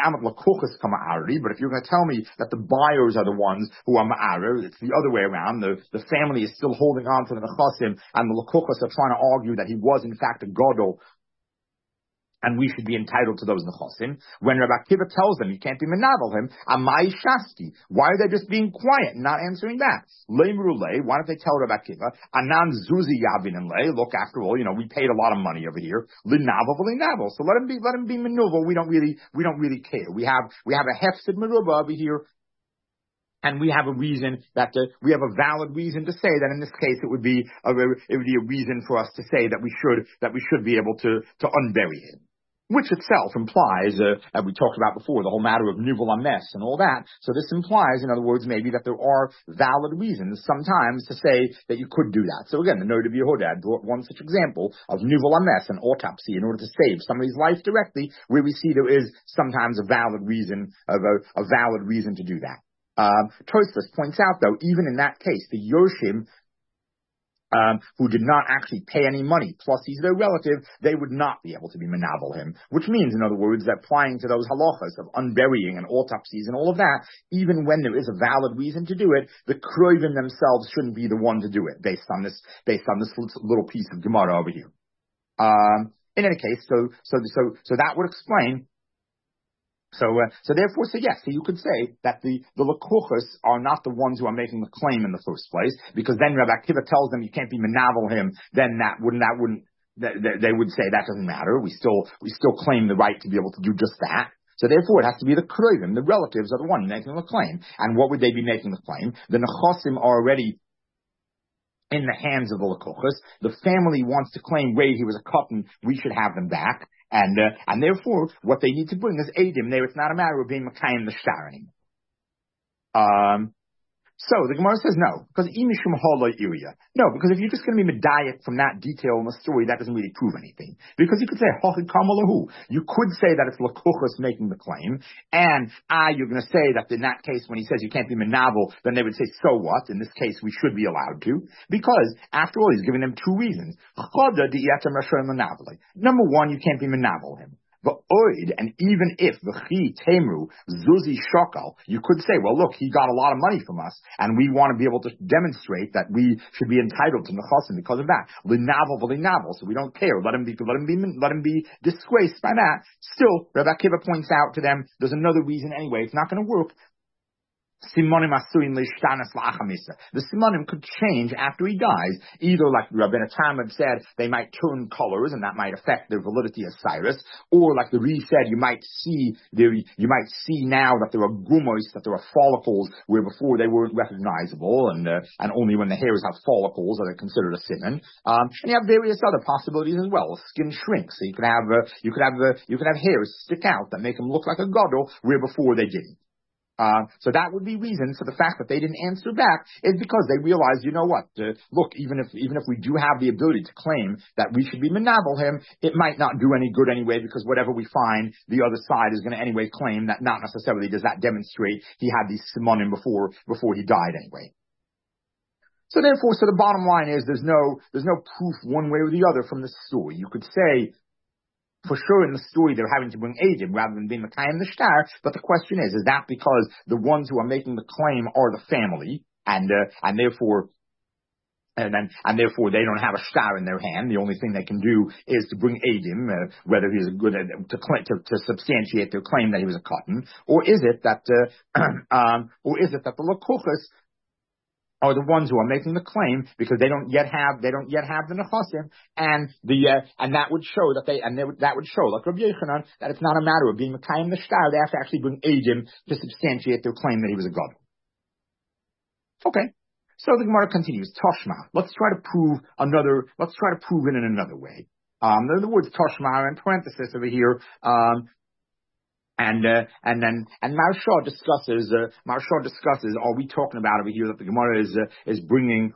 if you're going to tell me that the buyers are the ones who are ma'arer, it's the other way around. The family is still holding on to the nechasim, and the lakuchas are trying to argue that he was in fact a gadol, and we should be entitled to those nechasim. When Rabbi Akiva tells them you can't be menavel him, amai shasti, why are they just being quiet and not answering back? Leimrulei, why don't they tell Rabbi Akiva, anan zuzi yavin and lei, look, after all, we paid a lot of money over here, linavel v'linavel, so let him be menuvel, we don't really care. We have a hefsid menuva over here, and we have a reason we have a valid reason to say that in this case it would be a reason for us to say that we should be able to unbury him. Which itself implies, as we talked about before, the whole matter of nivel ames and all that. So this implies, in other words, maybe that there are valid reasons sometimes to say that you could do that. So again, the Noda B'Yehuda brought one such example of nivel ames, an autopsy, in order to save somebody's life directly, where we see there is sometimes a valid reason to do that. Tosfos points out, though, even in that case, the Yoshim, who did not actually pay any money, plus he's their relative, they would not be able to be menavel him. Which means, in other words, that applying to those halachas of unburying and autopsies and all of that, even when there is a valid reason to do it, the kroivim themselves shouldn't be the one to do it, based on this little piece of Gemara over here. In any case, so that would explain. So therefore, yes. So you could say that the lakuchas are not the ones who are making the claim in the first place, because then Rabbi Akiva tells them you can't be menavel him. Then they would say that doesn't matter. We still claim the right to be able to do just that. So therefore, it has to be the kroivim, the relatives, are the one making the claim. And what would they be making the claim? The nechasim are already in the hands of the lakuchas. The family wants to claim, wait, he was a cotton, we should have them back. And therefore, what they need to bring is Eidim. There, it's not a matter of being Makayim the Shtar anymore. So the Gemara says no, because imishum ha'lo iria. No, because if you're just going to be medayek from that detail in the story, that doesn't really prove anything. Because you could say hachid kamalahu. You could say that it's lakuchas making the claim, and you're going to say that in that case when he says you can't be menavel, then they would say so what? In this case, we should be allowed to, because after all, he's giving them two reasons. Number one, you can't be menavel him. But oid, and even if v'chi temru zuzi shokal, you could say, well, look, he got a lot of money from us, and we want to be able to demonstrate that we should be entitled to nechasim because of that. L'navel v'linavel, so we don't care. Let him be disgraced by that. Still, Rabbi Akiva points out to them, there's another reason anyway. It's not going to work. Simonim asuin leishtanas la'achamisa. The simonim could change after he dies. Either, like Rabbeinu Tam had said, they might turn colors, and that might affect their validity as Cyrus. Or, like the Ri said, you might see now that there are gumos, that there are follicles where before they weren't recognizable, and only when the hairs have follicles are they considered a simon. And you have various other possibilities as well. Skin shrinks, so you could have hairs stick out that make them look like a gadol where before they didn't. So that would be reason for the fact that they didn't answer back is because they realized, you know what, look, even if we do have the ability to claim that we should be menavel him, it might not do any good anyway, because whatever we find, the other side is going to anyway claim that not necessarily does that demonstrate he had these simonim before he died anyway. So therefore, the bottom line is there's no proof one way or the other from this story. You could say, for sure, in the story, they're having to bring Eidim rather than being Makayim the Shtar. But the question is that because the ones who are making the claim are the family, and therefore they don't have a shtar in their hand? The only thing they can do is to bring Eidim, whether he's a good to substantiate their claim that he was a cotton, or is it that the lakuchas are the ones who are making the claim because they don't yet have the nechasim, and that would show that would show, like Rabbi Yochanan, that it's not a matter of being Makayim the Shtar. They have to actually bring Eidim to substantiate their claim that he was a god. Okay. So the Gemara continues, Toshma. Let's try to prove it in another way. The words Toshma are in parenthesis over here. And Maharsha discusses, are we talking about over here that the Gemara is bringing,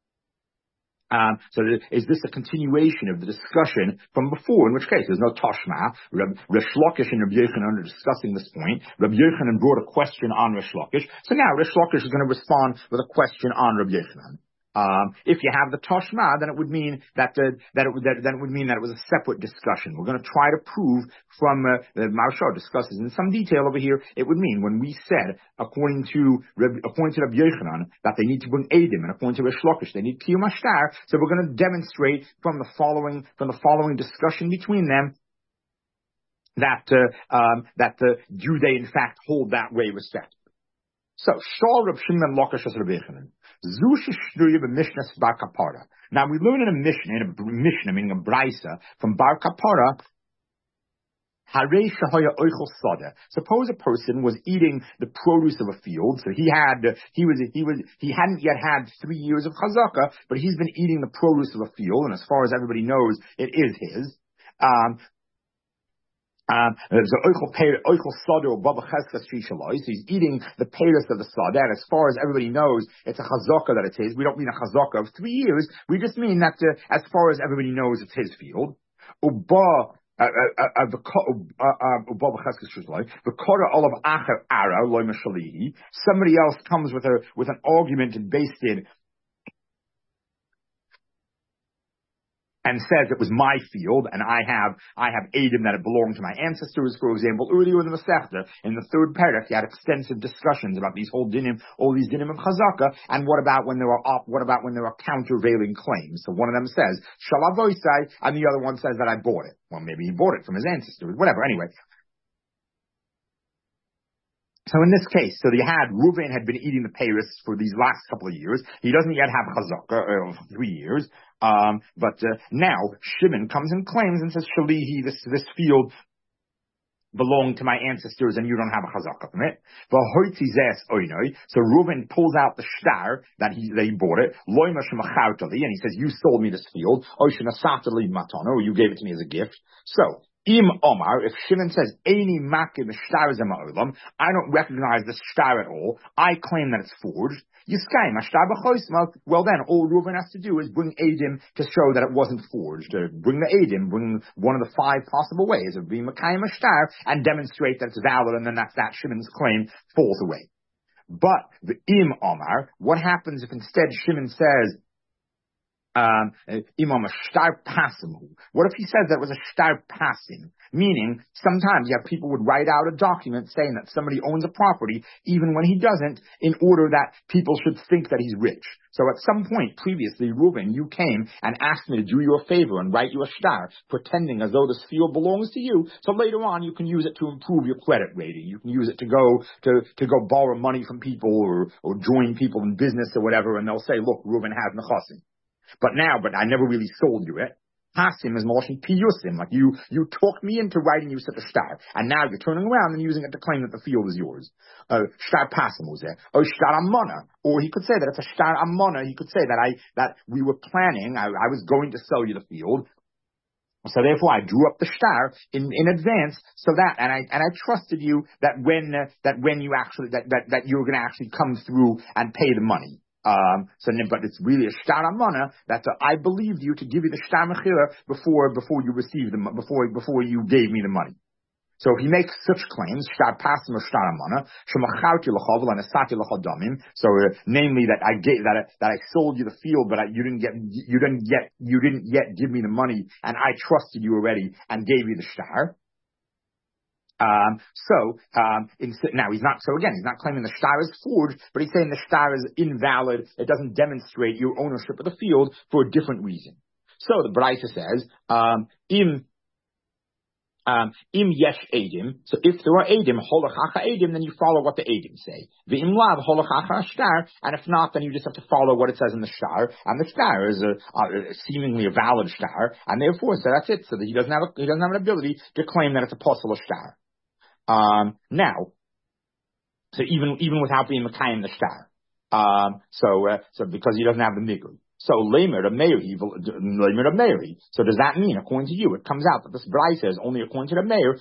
so is this a continuation of the discussion from before, in which case there's no Toshma? Resh Lakish and Rabbi Yochanan are discussing this point. Rabbi Yochanan brought a question on Resh Lakish. So now Resh Lakish is going to respond with a question on Rabbi Yochanan. If you have the Toshma, then it would mean that it was a separate discussion. We're going to try to prove from the Maharsha discusses in some detail over here. It would mean when we said according to Rabbi Yochanan that they need to bring Eidim, and according to Resh Lakish they need Kiyum Ashtar. So we're going to demonstrate from the following discussion between them that do they in fact hold that way respectively. So, Shal Reb Shimon Lakish as Rabbi Yochanan. Zusha Shnuya b'Mishnah Bar Kapara. Now we learn in a Mishnah, meaning a Brisa, from Bar Kapara, Harei Shahaya Oichel Sada. Suppose a person was eating the produce of a field, so he hadn't yet had 3 years of chazaka, but he's been eating the produce of a field, and as far as everybody knows, it is his. So he's eating the payros of the sada, and as far as everybody knows, it's a chazaka that it's his. We don't mean a chazaka of 3 years. We just mean that as far as everybody knows, it's his field. Somebody else comes with an argument and based it and says it was my field, and I have Eidim that it belonged to my ancestors. For example, earlier in the Masechta, in the third paragraph, he had extensive discussions about these all these dinim of chazaka, and what about when there are countervailing claims? So one of them says shalavoisai, and the other one says that I bought it. Well, maybe he bought it from his ancestors, whatever. Anyway. So in this case, Reuven had been eating the payros for these last couple of years. He doesn't yet have chazaka, 3 years. But now Shimon comes and claims and says, Shalihi, this field belonged to my ancestors and you don't have a chazaka from it. So Reuven pulls out the shtar that he bought it, and he says, you sold me this field, or you gave it to me as a gift. So Im Omar, if Shimon says, Eini makim shtar zema I don't recognize the shtar at all, I claim that it's forged. Well then, all Reuven has to do is bring Eidim to show that it wasn't forged. Bring the Eidim, bring one of the 5 possible ways of being Makayim Ashtar, and demonstrate that it's valid, and then that Shimon's claim falls away. But the Im Omar, what happens if instead Shimon says, Imam a shtar pasim? What if he says that was a shtar pasim? Meaning, sometimes you have people would write out a document saying that somebody owns a property, even when he doesn't, in order that people should think that he's rich. So at some point previously, Reuven, you came and asked me to do you a favor and write you a shtar, pretending as though this field belongs to you. So later on, you can use it to improve your credit rating. You can use it to go borrow money from people or join people in business or whatever, and they'll say, look, Reuven has nechasim. But I never really sold you it. Pasim is Moshe Piyusim, like you talked me into writing you such a shtar, and now you're turning around and using it to claim that the field is yours. Shtar Pasim was there. Or shtar Amona. Or he could say that it's a shtar Amona. He could say that we were planning, I was going to sell you the field. So therefore I drew up the shtar in advance so that, and I trusted you that when you actually, that you were going to actually come through and pay the money. But it's really a shtar amana that I believed you to give you the shtar mechira before you received the before you gave me the money. So if he makes such claims, shtar pasim or shtar amana, shemacharti l'chavel and asati l'chadamim. So namely that I sold you the field, but you didn't yet give me the money, and I trusted you already and gave you the shtar. Now he's not claiming the shtar is forged, but he's saying the shtar is invalid. It doesn't demonstrate your ownership of the field for a different reason. So the Brisa says, im yesh edim. So if there are edim, holachacha edim, then you follow what the edim say. V'im lav holachacha shtar, and if not, then you just have to follow what it says in the shtar. And the shtar is seemingly a valid shtar, and therefore, so that's it. So that he doesn't have an ability to claim that it's a possible shtar. Now, so even without being Mekayim the shtar. So because he doesn't have the migu. So lamer of Meiri. So does that mean, according to you, it comes out that this brayso is only according to the mayor,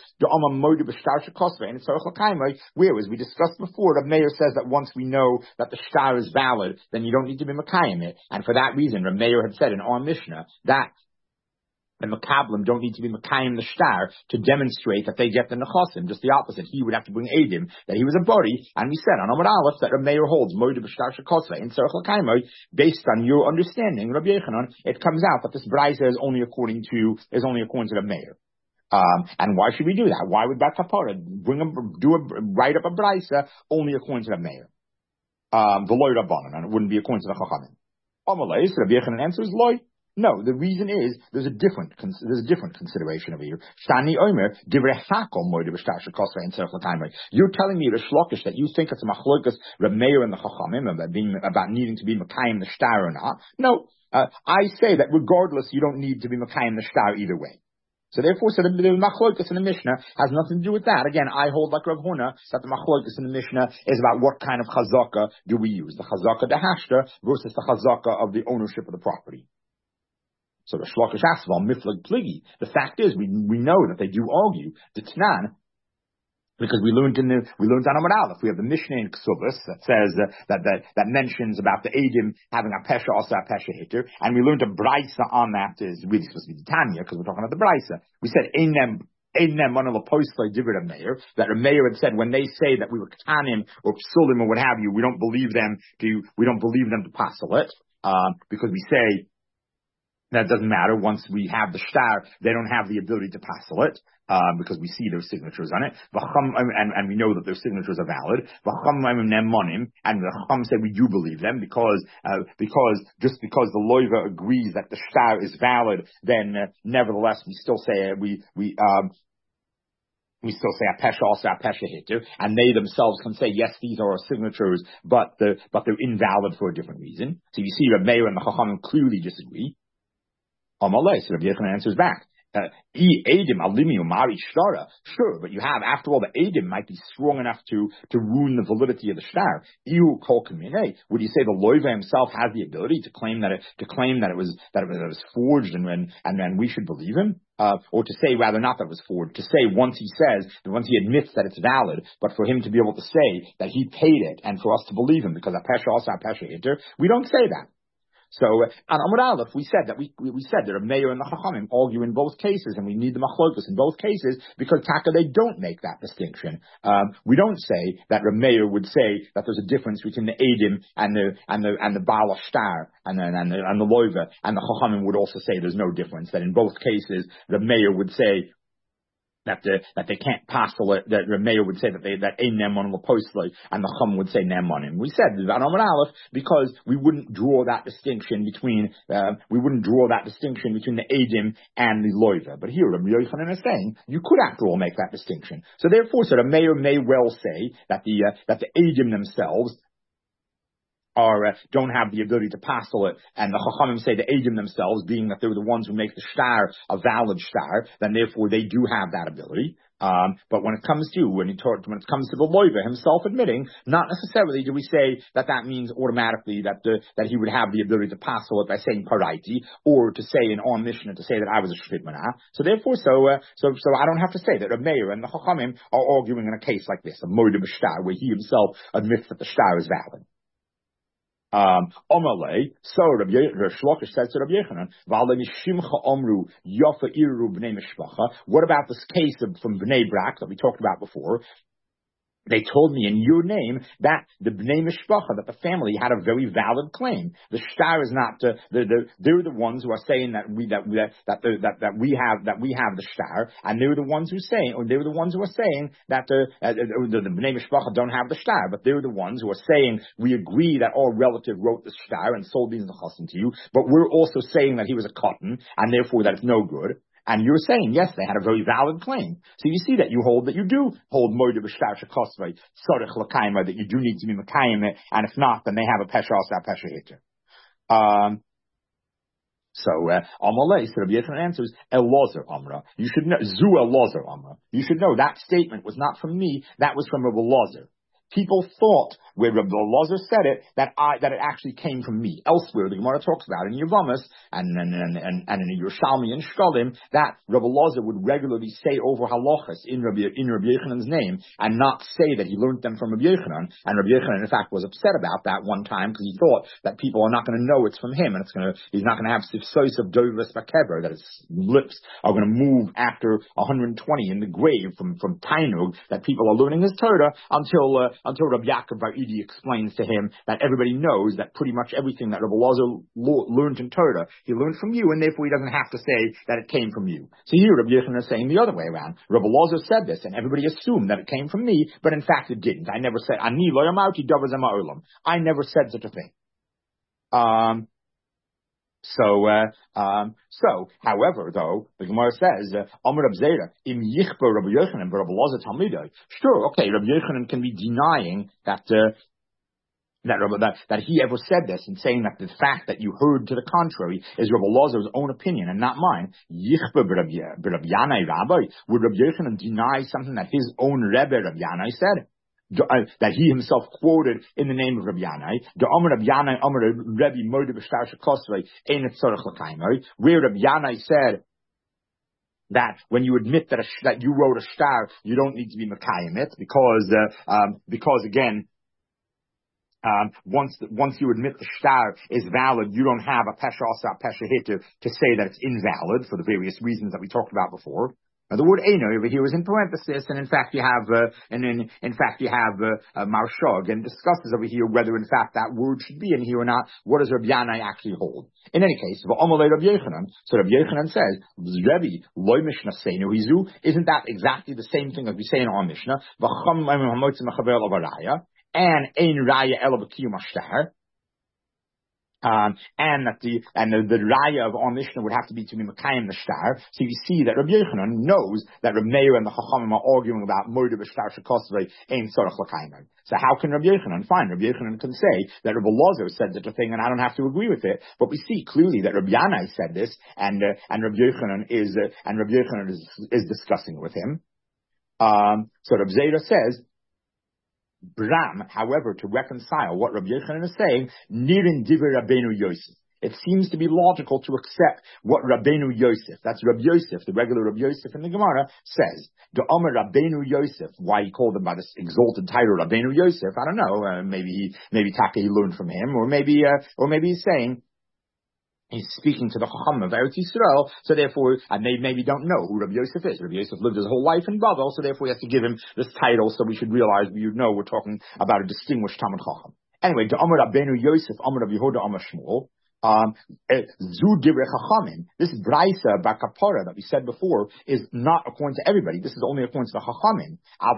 whereas we discussed before, the mayor says that once we know that the shtar is valid, then you don't need to be makayim it. And for that reason, the mayor had said in our Mishnah that the Makablim don't need to be Makayim the Shtar to demonstrate that they get the Nechasim. Just the opposite. He would have to bring Eidim that he was a Bari, and we said on Amud Aleph that Rabbi Meir holds Moed B'Shtar Shekosva in Tzarech L'Kaimai. Based on your understanding, Rabbi Yechanan, it comes out that this Brayza is only according to the Meir. And why should we do that? Why would Bat Kapara write up a Brayza only according to the Meir? The Loy Rabbanan, and it wouldn't be according to the Chachamim. Amalei, so Rabbi Yechanan answers Loy. No, the reason is there's a different consideration over here. Shani Omer divrei hakom moed b'shtar shekosra in tzarech l'kaimai. You're telling me, Rish Lakish, that you think it's a machlokas Reb Meir and the Chachamim about needing to be mekayim the shtar or not. No, I say that regardless, you don't need to be mekayim the shtar either way. So therefore, the machlokas in the Mishnah has nothing to do with that. Again, I hold like Rav Huna that the machlokas in the Mishnah is about what kind of chazaka do we use, the chazaka dehashta versus the chazaka of the ownership of the property. So the Shlokish Asval, Miflag Pligi. The fact is, we know that they do argue the Tnan, because we learned on Amud Aleph. We have the Mishnah in Ksubas that says that mentions about the Eidim having a pesha, also a pesha hitter, and we learned a Braysa on that is really supposed to be the Tanya because we're talking about the Braysa. We said that a mayor had said when they say that we were katanim or psulim or what have you, we don't believe them to passel it because we say. That doesn't matter. Once we have the shtar, they don't have the ability to passel it, because we see their signatures on it. And we know that their signatures are valid. And the Chacham said we do believe them because just because the loiva agrees that the shtar is valid, then nevertheless we still say we still say a pesha, also a pesha hitter, and they themselves can say, yes, these are our signatures, but they're invalid for a different reason. So you see, Reb Meir and the Chachamim clearly disagree. Amalei, so Rabbi Yechanan answers back. Sure, but you have, after all, the Eidim might be strong enough to ruin the validity of the shtar. Would you say the loiva himself has the ability to claim that it was forged and then we should believe him? Or to say rather not that it was forged, to say once he admits that it's valid, but for him to be able to say that he paid it and for us to believe him because a pesha also a pesha hitter, we don't say that. So on Amud Aleph, we said that a mayor and the Chachamim argue in both cases, and we need the machlokas in both cases because taka they don't make that distinction. We don't say that a mayor would say that there's a difference between the Eidim and the Baal Shtar and the Loiva, and the Chachamim would also say there's no difference. That in both cases the mayor would say that they can't passel it, that Rameir would say that ein ne'emonim l'posloi, and the Chum would say ne'emonim. We said that on Amud Aleph because we wouldn't draw that distinction between the Eidim and the Loiva. But here Rabbi Yochanan is saying you could after all make that distinction. So therefore, the mayor may well say that the Eidim themselves don't have the ability to passel it, and the Chachamim say the Eidim themselves, being that they're the ones who make the shtar a valid shtar, then therefore they do have that ability. But when it comes to the loiva himself admitting, not necessarily do we say that means automatically that he would have the ability to passel it by saying paraiti, or to say in our Mishnah to say that I was a shvit manah. So therefore, so I don't have to say that a mayor and the Chachamim are arguing in a case like this, a moed b'shtar, where he himself admits that the shtar is valid. Omalei, so Rabbi Shlokish says to Rabbi Yechanan, what about this case from Bnei Brak that we talked about before? They told me in your name that the Bnei Mishpacha, that the family had a very valid claim. The shtar is not. They're the ones who are saying that we have the shtar, and they're the ones who are saying that the Bnei Mishpacha don't have the shtar, but they're the ones who are saying we agree that our relative wrote the shtar and sold these nechasim to you, but we're also saying that he was a cotton, and therefore that it's no good. And you're saying, yes, they had a very valid claim. So you see that you do hold moed b'shtar shekosvei tzarech l'kaima, that you do need to be mekayim it, and if not, then they have a pesha also a pesha hitter. Amalei, so Rabbi Yechanan answers, Elazar Amra. You should know, Zu Elazar Amra. You should know that statement was not from me, that was from Rabbi Elazar. people thought where Rabbi Elazar said it that it actually came from me. Elsewhere, the Gemara talks about in Yevamos and in Yerushalmi and Shkolim that Rabbi Elazar would regularly say over halachas in Rabbi Yochanan's name and not say that he learned them from Rabbi Yochanan. And Rabbi Yochanan, in fact, was upset about that one time because he thought that people are not going to know it's from him, and he's not going to have sifsois of dovis bakever, that his lips are going to move after 120 in the grave from Tainug, that people are learning his Torah until Rabbi Yaakov Bar Idi explains to him that everybody knows that pretty much everything that Rabbi Elazar learned in Torah, he learned from you, and therefore he doesn't have to say that it came from you. So here Rabbi Yochanan is saying the other way around. Rabbi Elazar said this, and everybody assumed that it came from me, but in fact it didn't. I never said, Ani lo yamarti davar zeh ma'olam. I never said such a thing. However, though, the Gemara says, Amar Rab Zera, im yichbo Rabbi Yochanan, but Rabbi Elazar talmidai. Sure, okay, Rabbi Yochanan can be denying that he ever said this and saying that the fact that you heard to the contrary is Rabbi Elazar's own opinion and not mine. Yichbo Rabbi Yanai Rabbi. Would Rabbi Yochanan deny something that his own Rebbe Rabbi Yanai said? That he himself quoted in the name of Rabbi Yanai, where Rabbi Yanai said that when you admit that you wrote a star, you don't need to be Mekayim it because again, once you admit the star is valid, you don't have a pesha asa pesha hit to say that it's invalid for the various reasons that we talked about before. Now, the word Eino over here is in parenthesis, and in fact you have Marshog, and discusses over here whether in fact that word should be in here or not. What does Rabbi Yanai actually hold? In any case, Rabbi Yochanan, so Rabbi Yochanan says, Rebbe, loy Mishnah seinu hizu, isn't that exactly the same thing as we say in our Mishnah? And ein raya ela b'kiyum ashtar. And the raya of our Mishnah would have to be to be Mekayim the star. So you see that Rabbi Yochanan knows that Rabbi Meir and the Chachamim are arguing about murder b'shtar shekosvei ein tzorach l'kayim. So how can Rabbi Yochanan find? Rabbi Yochanan can say that Rabbi Elazar said such a thing, and I don't have to agree with it. But we see clearly that Rabbi Yanai said this, and Rabbi Yochanan is discussing with him. So Rabbi Zera says, Bram, however, to reconcile what Rabbi Yochanan is saying, Nirin Divrei Rabbeinu Yosef. It seems to be logical to accept what Rabbeinu Yosef, that's Rabbi Yosef, the regular Rabbi Yosef in the Gemara, says. The Omer Rabbeinu Yosef, why he called him by this exalted title Rabbeinu Yosef, I don't know, maybe Taka he learned from him, or maybe he's saying, he's speaking to the Chacham of Eretz Yisrael, so therefore, and they maybe don't know who Rabbi Yosef is. Rabbi Yosef lived his whole life in Bavel, so therefore he has to give him this title, so we should realize, we're talking about a distinguished Talmud Chacham. Anyway, the Amar Rabbeinu Yosef, Amar Rabbi Yehuda, Amar Shmuel, Zu Divrei Chachamim. This Braisa Bakapara that we said before is not according to everybody. This is only according to the Chachamim.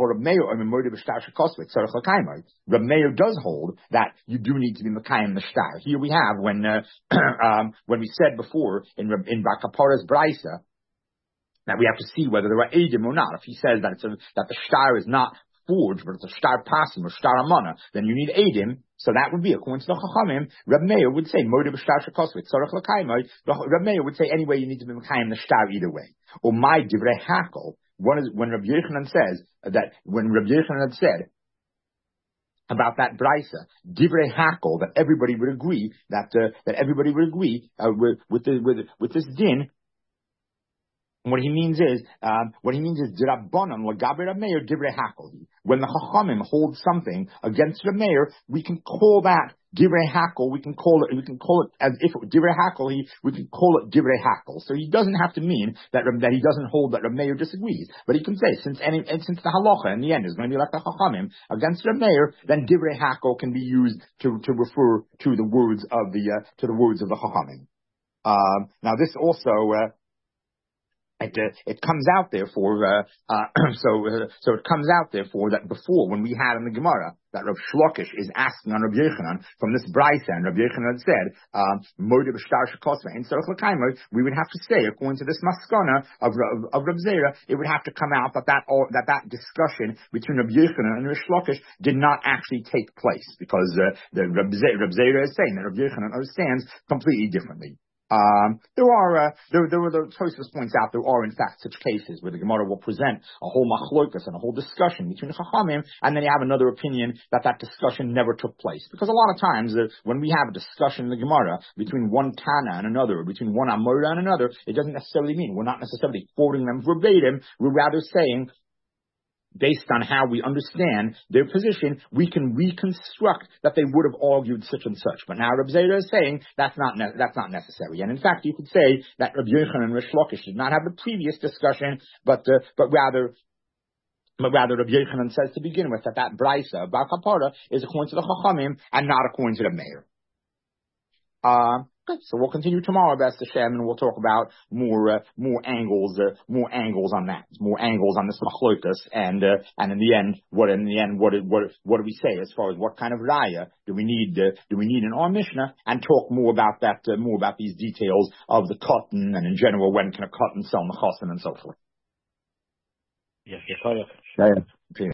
Reb Meir does hold that you do need to be Mekayim the Shtar. Here we have when we said before in Bakapara's Braisa that we have to see whether there are Eidim or not. If he says that that the Shtar is not forged, but it's a Shtar Pasim or Shtar Amana, then you need Eidim. So that would be according to the Chachamim. Reb Meir would say Moed b'Shtar Shekosvit Tzorach L'Kaimai. Reb Meir would say anyway you need to be Mekayim the Shtar either way. Or my Divrei Hakel. When Rabbi Yochanan says that when Rabbi Yochanan had said about that Braisa, Divrei Hakel, that everybody would agree that everybody would agree with this din. What he means is D'Rabbanan L'Gabe Reb Meir Divrei Hakel. When the Chachamim hold something against Reb Meir, we can call that Divrei Hakel. We can call it as if Divrei Hakel. We can call it Divrei Hakel. So he doesn't have to mean that he doesn't hold that Reb Meir disagrees, but he can say since the halacha in the end is going to be like the Chachamim against Reb Meir, then Divrei Hakel can be used to refer to the words of the Chachamim. Now this also. It comes out therefore, so it comes out therefore that before when we had in the Gemara that Rav Shlokish is asking on Rabbi Yochanan from this Braisa, and Rabbi Yochanan had said, Moed b'Shtar Shekosvei Ein Tzorach L'Kaimai, we would have to say, according to this Maskana of Rav Zera, it would have to come out that discussion between Rabbi Yochanan and Rav Shlokish did not actually take place, because Rav Zera is saying that Rabbi Yochanan understands completely differently. There are the Tosfos points out there are in fact such cases where the Gemara will present a whole machlokas and a whole discussion between Chachamim, and then you have another opinion that discussion never took place. Because a lot of times when we have a discussion in the Gemara between one Tana and another, or between one Amora and another, it doesn't necessarily mean we're not necessarily quoting them verbatim. We're rather saying, based on how we understand their position, we can reconstruct that they would have argued such and such. But now Reb Zera is saying that's not necessary. And in fact, you could say that Reb Yochanan and Rish Lakish did not have the previous discussion, but rather Reb Yochanan says to begin with that Braisa about Kapara is according to the Chachamim and not according to the Meir. Okay, so we'll continue tomorrow, B'ez Hashem, and we'll talk about more angles on that, more angles on this machlokas, and in the end, what do we say as far as what kind of raya do we need in our Mishnah, and talk more about these details of the cotton, and in general, when can a cotton sell mechasim and so forth. Yes, Yeah.